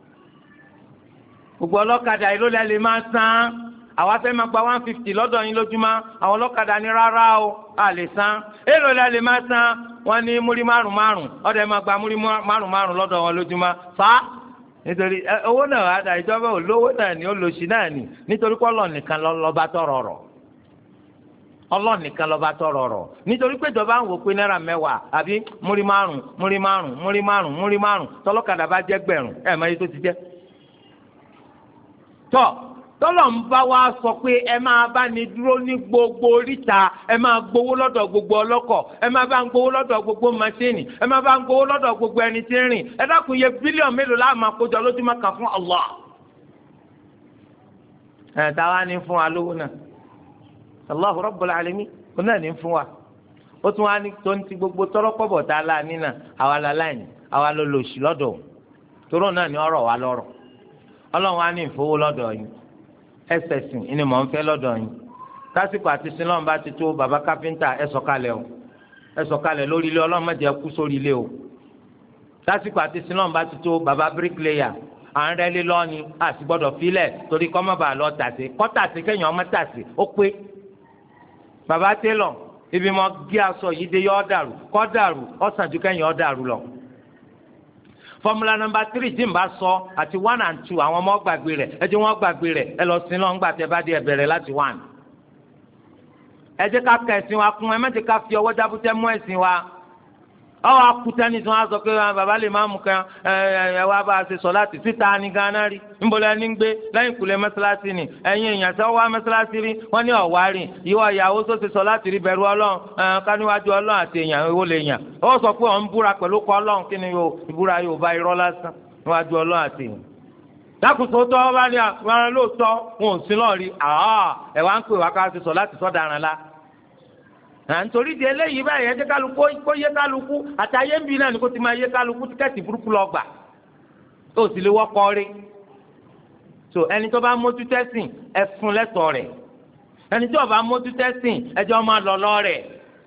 gbogbo ọlọ́kadà yìí ló lẹ́ lè máa san àwa fẹ́ máa gba one fifty lọ́dọ̀ yín lójúmọ́ àwọn ọlọ́kadà ní rárá o a lè san èèlò lẹ́ lè máa san wọ́n ní múrí márùn márùn ọ̀dọ̀ ẹ̀ máa gba múrí márùn márùn lọ́dọ̀ wọn lójúmọ́ fa nítorí owó náà wà dà ìjọba ò lówó náà ní olóṣì náà ní nítorí pé Ọlọ́run nìkan lọ́ba tọrọ rọ̀ Ọlọ́run nìkan lọ́ba tọrọ rọ̀ nítorí pé ìjọba ń wò pé náírà mẹ́wàá àbí múrí márùn múrí márùn múrí márùn múrí márùn tọlọ́kadà bá jẹ́ gbẹ̀rún ẹ̀ máa yẹ tó ti jẹ́ tọ́ tọ́lọ̀ ń bá wa sọ pé ẹ máa bá ní dúró ní gbogbo oríta ẹ máa gbowó lọ́dọ̀ gbogbo ọlọ́kọ̀ ẹ máa bá ń gbowó lọ́dọ̀ gbogbo machine ẹ máa bá ń gbowó lọ́dọ̀ gbogbo ẹni tí ń rìn ẹ dákun yẹ bílíọ̀nù mélòó la máa kójọ lójúmọ́ kan fún Allah. ẹ̀ táwa ní fún wa lówó náà Allahu Rabbul Alamin ó náà ní fún wa ó tún wá ní tó ń ti gbogbo tọ́rọ́kọ́bọ̀ tá a lá nínà àwa la láìní àwa ló lò sí lọ́dọ̀ toró náà ní ọ̀rọ̀ wa lọ́rọ̀ ọlọ́run á ní ìfowó lọ́dọ̀ yín ẹsẹ̀ sìn ní mò ń fẹ́ lọ́dọ̀ yín lásìkò àti sinlọ́n bá ti tó bàbá káfíńtà ẹ sọ̀kalẹ̀ o ẹ sọ̀kalẹ̀ lórí ilé ọlọ́run má jẹ́ kú sórí ilé o lásìkò àti sinlọ́n bá ti tó bàbá bíríkìlẹ́yà à ń rẹ́lé lọ́ọ̀ni àti gbọ́dọ̀ filẹ̀ torí kọ́ má bàa lọ tàsí kọ́ tàsí kéèyàn ọmọ tàsí ó pé bàbá télọ̀ ibi mọ gé aṣọ yìí dé yọ ọ́ dàrú kọ́ dàrú ọ̀sán ju kéèyàn ọ́ dàrú lọ fọ́múlà nọ́mbà tírì tí n bá sọ àti one and two àwọn ọmọ gbàgbé rẹ̀ ẹ jẹ́ wọ́n gbàgbé rẹ̀ ẹ lọ sí lọ́n gbà tẹ́ bá dé ẹ bẹ̀rẹ̀ láti one. ẹ jẹ́ ká ka ẹ̀sìn wa kún ẹ má jẹ́ ká fi ọwọ́ jábútẹ́ mú ẹ̀sìn wa. ọwọ́ akutẹ́ni tí wọ́n á sọ pé bàbá lè má mú kan ẹ ẹ wá bá a ṣe sọ láti síta ní gánà rí nbọlẹ ní gbé lẹ́yìn kùlẹ̀ mọ́sálásí ni ẹ̀yin èèyàn tí wọ́n wá mọ́sálásí rí wọ́n ní ọ̀wá rí ìwọ ìyàwó tó ṣe sọ láti rí bẹ̀rù ọlọ́run káníwájú ọlọ́run àti èèyàn owó lè yàn ó sọ pé òun búra pẹ̀lú kọ́ ọlọ́run kí ni ìbúra yóò bá irọ́ lásán níwájú ọlọ́run àti èèyàn. dákùsọ tó wọ́n bá ní àwọn lóòótọ́ wọn ò sí lọ́ọ̀rí ẹ̀ wá ń pè wá ká ṣe sọ láti sọ́daràn la nítorí di eléyìí báyìí ẹjẹ kálukú kó yé kálukú àtàyé ń bi náà ni kó ti máa yé kálukú tíkẹ́ẹ̀tì burúkú lọ gbà ó sì lè wọ́pọ̀ rí so ẹni tó bá mójú tẹ́sìn ẹ fún lẹ́tọ̀ọ́ rẹ̀ ẹni tó bá mójú tẹ́sìn ẹjọ́ máa lọ lọ rẹ̀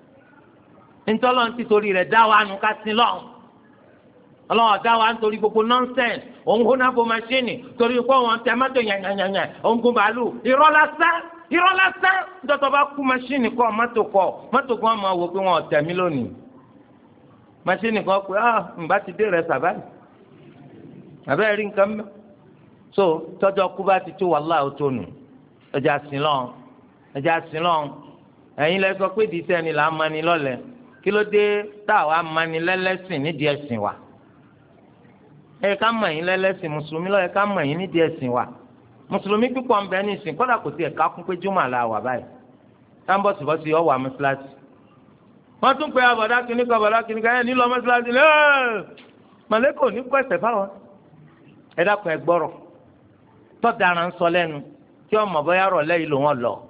ntọ́lọ́ ti torí rẹ̀ dá wa nù ká sin lọ́n ọlọ́wọ́ dá wa nítorí gbogbo nọ́ńsẹ̀nsì òun kó náà bó maṣíìnì torí pé òun tẹ mọ́tò yànyànyànyà òun gún bàálù irọ́ lásán irọ́ lásán dọ́tọ̀ bá kú maṣíìnì kọ́ mọ́tò kọ́ mọ́tò kan máa wò pé wọ́n ọ̀tẹ̀ mí lónìí maṣíìnì kan pé ah nbá ti dé rẹ sàbáyì àbẹ́rẹ́ rí nǹkan mọ́ so tọ́jọ́ kú bá ti tó wàhálà ó tó nù ẹja sílọ́n ẹja sílọ́n ẹ̀yin lẹ sọ pé ìdísẹ́ ni là ń mani lọ́lẹ̀ kí ló dé táwa mani lẹ́lẹ́sìn nídìí ẹ̀sìn wa ẹ̀ ká mọ̀ yín lẹ́lẹ́sìn mùsùlùmí ló yẹ ká mọ̀ yín nídìí ẹ̀sìn wa mùsùlùmí pípọ̀ ń bẹ ní ìsìn kọ́dà kò sí ẹ̀ka kún pé jùmọ̀ àlà wà báyìí táǹbọ̀sibọ́sì ọ̀wà mọ́sálásì wọ́n tún pe abọ̀dá kìíní kan abọ̀dá kìíní kan ẹ̀ nílò mọ́sálásì ẹ̀ mọ̀lẹ́kọ̀ ní kọ́ ẹ̀sẹ̀ fáwọn ẹ dákun ẹ gbọ́rọ̀ tọ́daràn ń sọ lẹ́nu tí ọmọ bọ́yá rọ̀ lẹ́yìn ló wọ́n lọ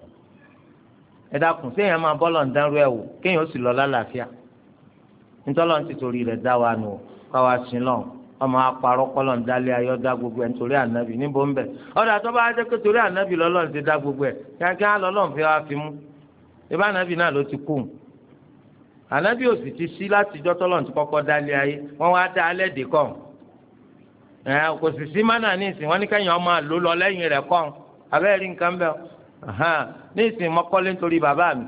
ẹ dákun séèyàn máa bọ́lọ̀ ń dánrú ẹ̀ wò kéèyàn ó sì lọ lálàáfíà nítọ́lọ́ ti torí rẹ̀ dá wa nù káwa sin lọ́hùn ọmọ akparọ kọlọ ń dálé ayọ dá gbogbo ẹ nítorí ànábì níbo ń bẹ ọdọ àtọ́ bá jẹ́ pé torí ànábì lọ́lọ́run ti dá gbogbo ẹ kíákíá lọ́lọ́run fi wá fi mú ibà ànábì náà ló ti kú ànábì ò sì ti sí láti jọ́ tọ́lọ́run ti kọ́kọ́ dálé ayé wọ́n wá dá alẹ́ dè kọ́ ẹ kò sì sí mánà ní ìsìn wọn ní kẹ́yìn ọmọ àlọ́ lọ lẹ́yìn rẹ̀ kọ́ abẹ́rẹ́ rí nǹkan bẹ́ẹ̀ ní ìsìn mọ́kọ́lé nítorí bàbá mi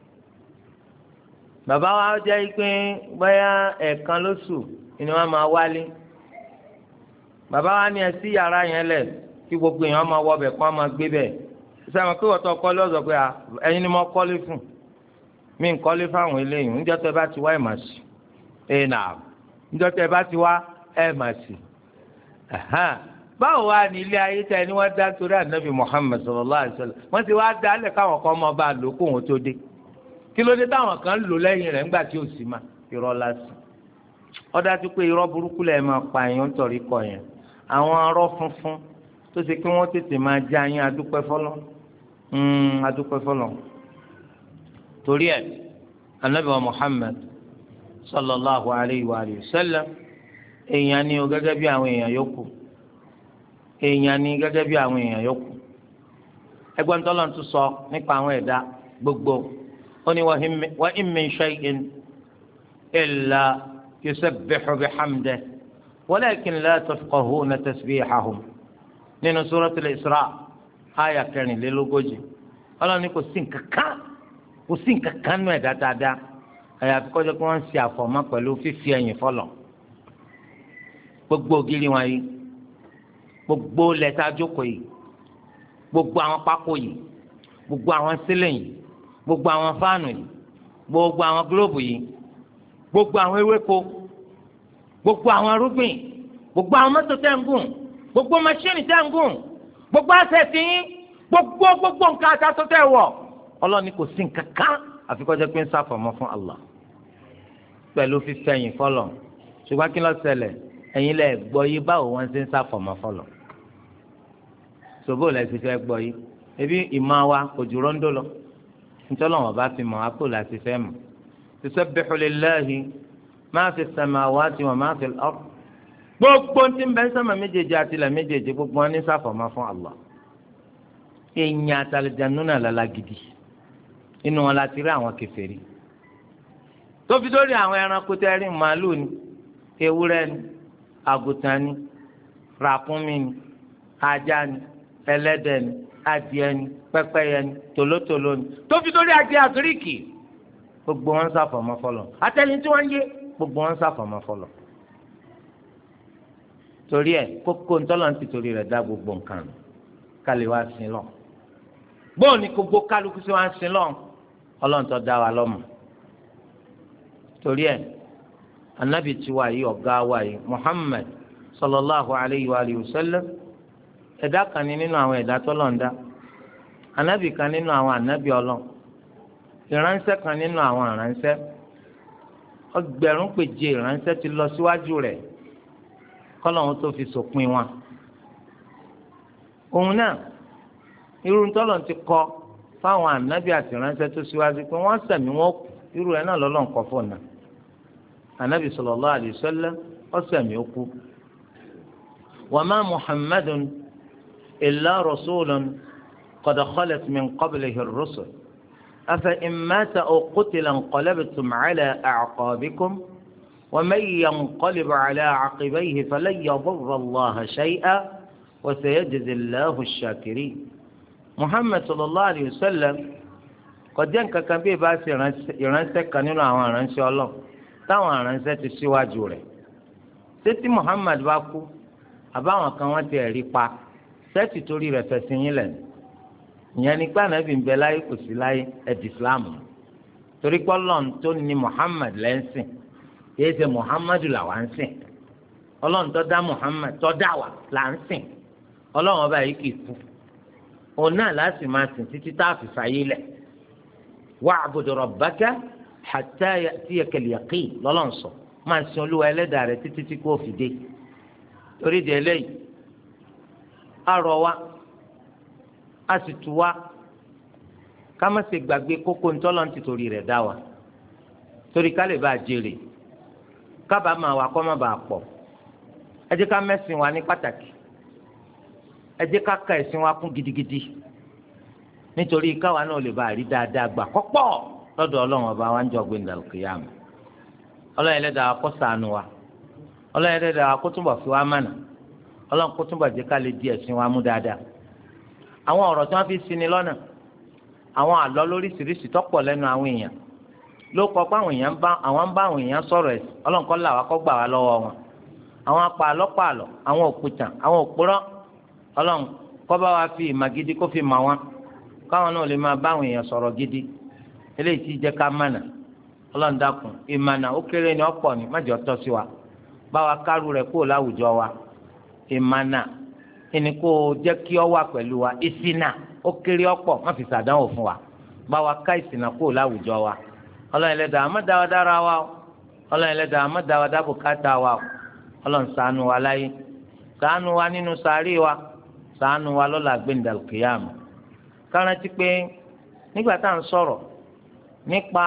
bàbá wa jẹ́ pé bóyá ẹ̀ẹ̀kan lóṣù ni wọ́n máa wálé bàbá wa ní ẹ sí yàrá yẹn lẹ kí gbogbo èèyàn máa wọ bẹ kó máa gbé bẹ sẹ́wọ̀n kí wọ́n tọ́ kọ́lé ọ̀sọ̀ pé ẹ̀yin ni mo kọ́lé fún mi ń kọ́lé fáwọn eléyìí níjọ́ tẹ́ bá ti wá ẹ̀ mà sí ẹ̀ nà níjọ́ tẹ́ bá ti wá ẹ̀ mà sí. báwo wá ní ilé ayé tẹ ni wọ́n dá torí ànábì Muhammad sallallahu alaihi wasallam wọ́n ti wá dá alẹ́ káwọn kan máa bá a lò kó wọn tó dé kí ló dé táwọn kan lò lẹ́yìn rẹ̀ ńgbà tí ò sí ma irọ́ lásán ó dájú pé irọ́ burúkú lẹ́ẹ̀ máa pa èèyàn nítorí kọ yẹn àwọn arọ́ funfun tó ṣe kí wọ́n tètè máa jẹ́ àyín adúpẹ́ fọlọ́ adúpẹ́ fọlọ́ torí ẹ̀ anabi wa Muhammad sallallahu alayhi wa sallam èèyàn ni o gẹ́gẹ́ bí àwọn èèyàn yòókù èèyàn ni gẹ́gẹ́ bí àwọn èèyàn yòókù ẹgbẹ́ ntọ́lọ́ tún sọ nípa àwọn ẹ̀dá gbogbo ó ní wa in min shay'in illa yusabbihu bihamdihi walakin la tafqahuna tasbihahum nínú suratul Isra àyà kẹrìnlélógójì ọlọ́run ní kò sí nǹkan kan kò sí nǹkan kan nínú ẹ̀dá dáadáa àyàfi kọjá kí wọ́n ń ṣe àfọ̀mọ́ pẹ̀lú fífi ẹ̀yìn fọlọ̀ gbogbo ògiri wọn yìí gbogbo lẹ́tà jókòó yìí gbogbo àwọn pákó yìí gbogbo àwọn sílẹ̀ yìí gbogbo àwọn fáànù yìí gbogbo àwọn gílóòbù yìí gbogbo àwọn ewéko gbogbo àwọn arúgbìn gbogbo àwọn mọ́tò tẹ́ ń gùn gbogbo mẹ́ṣíìnì tẹ́ ń gùn gbogbo àṣẹ̀tì yín gbogbo gbogbo nǹkan àtàtọ́ tẹ́ wọ̀ ọlọ́ni kò sí nǹkan kan àfi kó jẹ́ pé ń sáfọ̀mọ́ fún Allah pẹ̀lú fífẹ̀yìn fọlọ̀ ṣùgbọ́n kí ló ṣẹlẹ̀ ẹ̀yin lẹ gbọ́ yìí báwo wọ́n ṣe ń sáfọ̀mọ́ fọlọ̀ ṣòbó lẹ ti fẹ́ gbọ́ yìí ebi ìmọ̀ wa kò jù rọ́ńdó lọ nítorí wọn bá fi mọ̀ àpò láti fẹ́ mọ̀ tusabbihu lillahi ma fi samawati wa ma fi al-ard gbogbo tí ń bẹ sánmà méjèèjì àti ilẹ̀ méjèèjì gbogbo wọn ní sáfọ̀mọ́ fún Allah èèyàn àtàlẹ̀jànú náà lálá gidi inú wọn láti rí àwọn kèfèrí tó fi dórí àwọn ẹranko tẹ́rí màálù ni ewúrẹ́ ni àgùtàn ni ràkúnmí ni ajá ni ẹlẹ́dẹ̀ ni adìẹ ni pẹ́pẹ́yẹ ni tòlótòló ni tó fi dórí adìẹ àgíríkì gbogbo wọn sáfọ̀mọ́ fọlọ́ àtẹni tí wọ́n ń yé gbogbo wọn sáfọ̀mọ́ fọlọ́ torí ẹ̀ kókó ntọ́lọ́ ti torí rẹ̀ dá gbogbo nǹkan kálí wá sí lọ bóun ni gbogbo kálukú sí wá sí lọ ọlọ́run tó dá wa lọ́mọ torí ẹ̀ anabi tiwa yìí ọ̀gá wa yìí Muhammad sallallahu alayhi wa alihi wa sallam ẹ̀dá kan ní nínú àwọn ẹ̀dá tọ́lọ̀ ń dá anabi kan nínú àwọn anabi ọlọ́ ìránṣẹ́ kan nínú àwọn ìránṣẹ́ ọgbẹ̀rún péje ìránṣẹ́ ti lọ síwájú rẹ̀ kọ́lọ́hún tó fi sòpin wọn. òun náà irú tọ́lọ̀ ti kọ fáwọn anabi àti ìránṣẹ́ tó síwájú pé wọ́n sẹ̀mí wọn kú irú ẹ̀ náà lọ́lọ́ nǹkan fún ọ̀nà anabi sallallahu alayhi wa sallam ọ̀sẹ̀mí ó kú. wa ma Muhammadun illa rasulun qad khalat min qablihi ar-rusul afa-in mata aw qutila inqalabtum ala a'qabikum wa man yanqalib ala 'aqibayhi falan yadurra Allaha shay'an wa sayajzi Allahu ash-shakirin. Muhammad sallallahu alayhi wa sallam kò jẹ́ nǹkan kan bí ìbá ṣe ìránṣẹ́ kan nínú àwọn ìránṣẹ́ Ọlọ́run táwọn ìránṣẹ́ ti síwájú rẹ̀ títí Muhammad bá kú àbáwọn kan wọ́n ti ẹ̀rí pa sẹ́ẹ̀tì torí rẹ̀ fẹ̀sìn yín lẹ̀ ìyẹn ní gbà nàbì ń bẹ láyé kò sí láyé ẹ̀dì Islam torí pé Ọlọ́run tó ní Muhammad lẹ́sìn kìí ṣe Muhammadu làwa ń sìn Ọlọ́run tó dá Muhammad tó dá wa là ń sìn Ọlọ́run ọba yìí kì í kú òun náà láti máa sìn títí tá a fi fàyè lẹ̀ wa'bud rabbaka hatta ya'tiyaka al-yaqin lọ́lọ́run sọ máa sin Olúwa ẹlẹ́dàá rẹ̀ títí tí kò fi dé torí di eléyìí arọ wa a sì tu wa ká má ṣe gbàgbé kókó ntọ́lọ́ ti torí rẹ̀ dá wa torí ká lè bá a jèrè kábàámà wa kọ́ má bàa pọ̀ ẹ jẹ́ ká mẹ́sìn wa ní pàtàkì ẹ jẹ́ ká ka ẹ̀sìn wa kún gidigidi nítorí káwa náà lè bá a rí dáadáa gbà kọ́pọ̀ lọ́dọ̀ ọlọ́run ọba wa ń jọ gbẹ̀ndàlù kìyàmù ọlọ́run ẹlẹ́dàá kó ṣàánú wa ọlọ́run ẹlẹ́dàá kó túnbọ̀ fi wá mánà ọlọ́run kó túnbọ̀ jẹ́ ká lè di ẹ̀sìn wa mú dáadáa àwọn ọ̀rọ̀ tí wọ́n fi ṣini lọ́nà àwọn àlọ́ lóríṣiríṣi tọ́pọ̀ lẹ́nu àwọn èèyàn ló kọ pé àwọn èèyàn bá àwọn ń bá àwọn èèyàn sọ̀rọ̀ ẹ̀sìn ọlọ́run kó là wá kó gbà wá lọ́wọ́ wọn àwọn apàlọ́pàlọ́ àwọn òkúta àwọn òpùrọ́ ọlọ́run kó bá wa fi ìmà gidi kó fi mà wọn káwọn náà lè máa bá àwọn èèyàn sọ̀rọ̀ gidi eléyìí tí jẹ́ ká mánà ọlọ́run dákun ìmànà ó kéré ní ọ̀pọ̀ ní májọ tọ́ sí wa bá wa kárù rẹ̀ kúrò láwùjọ wa ìmànà ẹni kó jẹ́ kí ọ wà pẹ̀lú wa ìṣìnà ó kéré ọ̀pọ̀ má fi ṣàdánwò fún wa bá wa ká ìṣìnà kúrò láwùjọ wa ọlọ́run ẹlẹ́dàá má dá wa dára wa o ọlọ́run ẹlẹ́dàá má dá wa dá bùkátà wa o ọlọ́run ṣàánú wa láyé ṣàánú wa nínú sàárì wa ṣàánú wa lọ́la gbẹ̀ndàlùkìyàmù kárántí pé nígbà tá à ń sọ̀rọ̀ nípa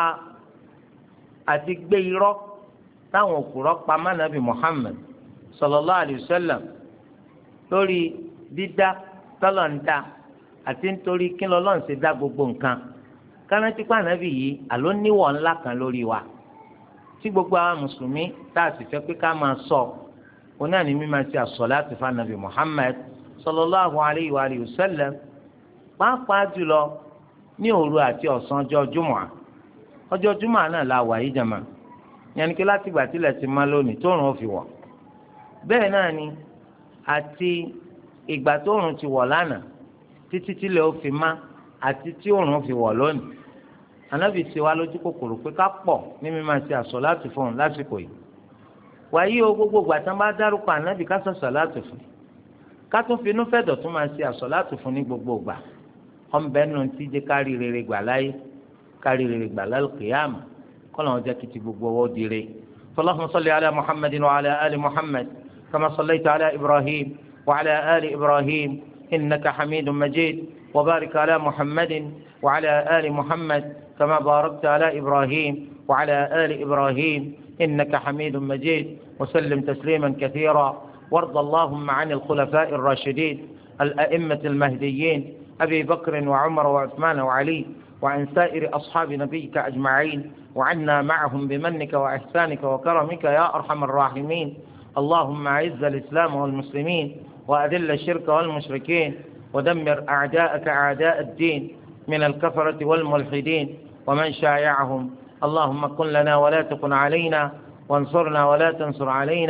àti gbé irọ́ táwọn òkúrọ́ pa mánàbí Muhammad sallallahu alayhi wa sallam lórí dídá tọ́lọ̀ ń dá àti nítorí kí lọ́lọ́run ṣe dá gbogbo nǹkan kárántí pé ànábì yìí àló níwọ̀ ńlá kan lórí wa tí gbogbo àwọn mùsùlùmí tá a sì fẹ́ pé ká máa sọ òun náà ní mímá sí àsọ̀láàtì fún ànábì Muhammad sallallahu alayhi wa alihi wa sallam pàápàá jùlọ ní òru àti ọ̀sán ọjọ́ jùmọ̀ ọjọ́ jùmọ̀ náà la wà yí jàmá yẹn ni kí láti gbà tilẹ̀ ti má lónìí tóòrùn ó fi wọ̀ bẹ́ẹ̀ náà ni àti ìgbà tóòrùn ti wọ̀ lánàá títí tílẹ̀ ó fi má àti tí òòrùn ó fi wọ̀ lónìí ànábì ṣe wá lójú kòkòrò pé ká pọ̀ ní mímá ṣe àsọ̀láàtì fún un lásìkò yìí wàyí o gbogbo ìgbà tán bá dárúkọ ànábì ká sọ àsọ̀láàtì fún ká tún finú fẹ́ dọ̀tún máa ṣe àsọ̀láàtì fún ní gbogbo ìgbà ọmọbẹ nù ti jẹ kárí rere gbà láyé kárí rere gbà lálùkìyàmù kọlọ wọn jẹ kìtì gbogbo owó dire Allahumma salli ala Muhammadin wa ala ali Muhammad kama sallaita ala Ibrahim wa ala ali Ibrahim innaka Hamidum Majid wa barik ala Muhammadin wa ala ali Muhammad kama barakta ala Ibrahim wa ala ali Ibrahim innaka Hamidum Majid wa sallim tasliman kathira warda Allahumma 'anil khulafa'ir rashidin al-a'immatil mahdiyyin أبي بكر وعمر وعثمان وعلي وعن سائر أصحاب نبيك أجمعين وعنا معهم بمنك وإحسانك وكرمك يا أرحم الراحمين اللهم أعز الإسلام والمسلمين وأذل الشرك والمشركين ودمر أعداءك أعداء الدين من الكفرة والملحدين ومن شايعهم اللهم كن لنا ولا تكن علينا وانصرنا ولا تنصر علينا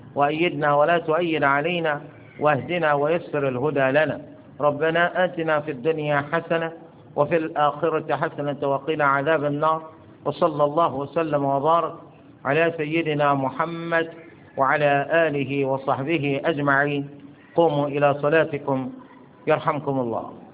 وأيدنا ولا تؤيد علينا واهدنا ويسر الهدى لنا. ربنا آتنا في الدنيا حسنة وفي الآخرة حسنة وقنا عذاب النار. وصلى الله وسلم وبارك على سيدنا محمد وعلى آله وصحبه أجمعين. قوموا إلى صلاتكم يرحمكم الله.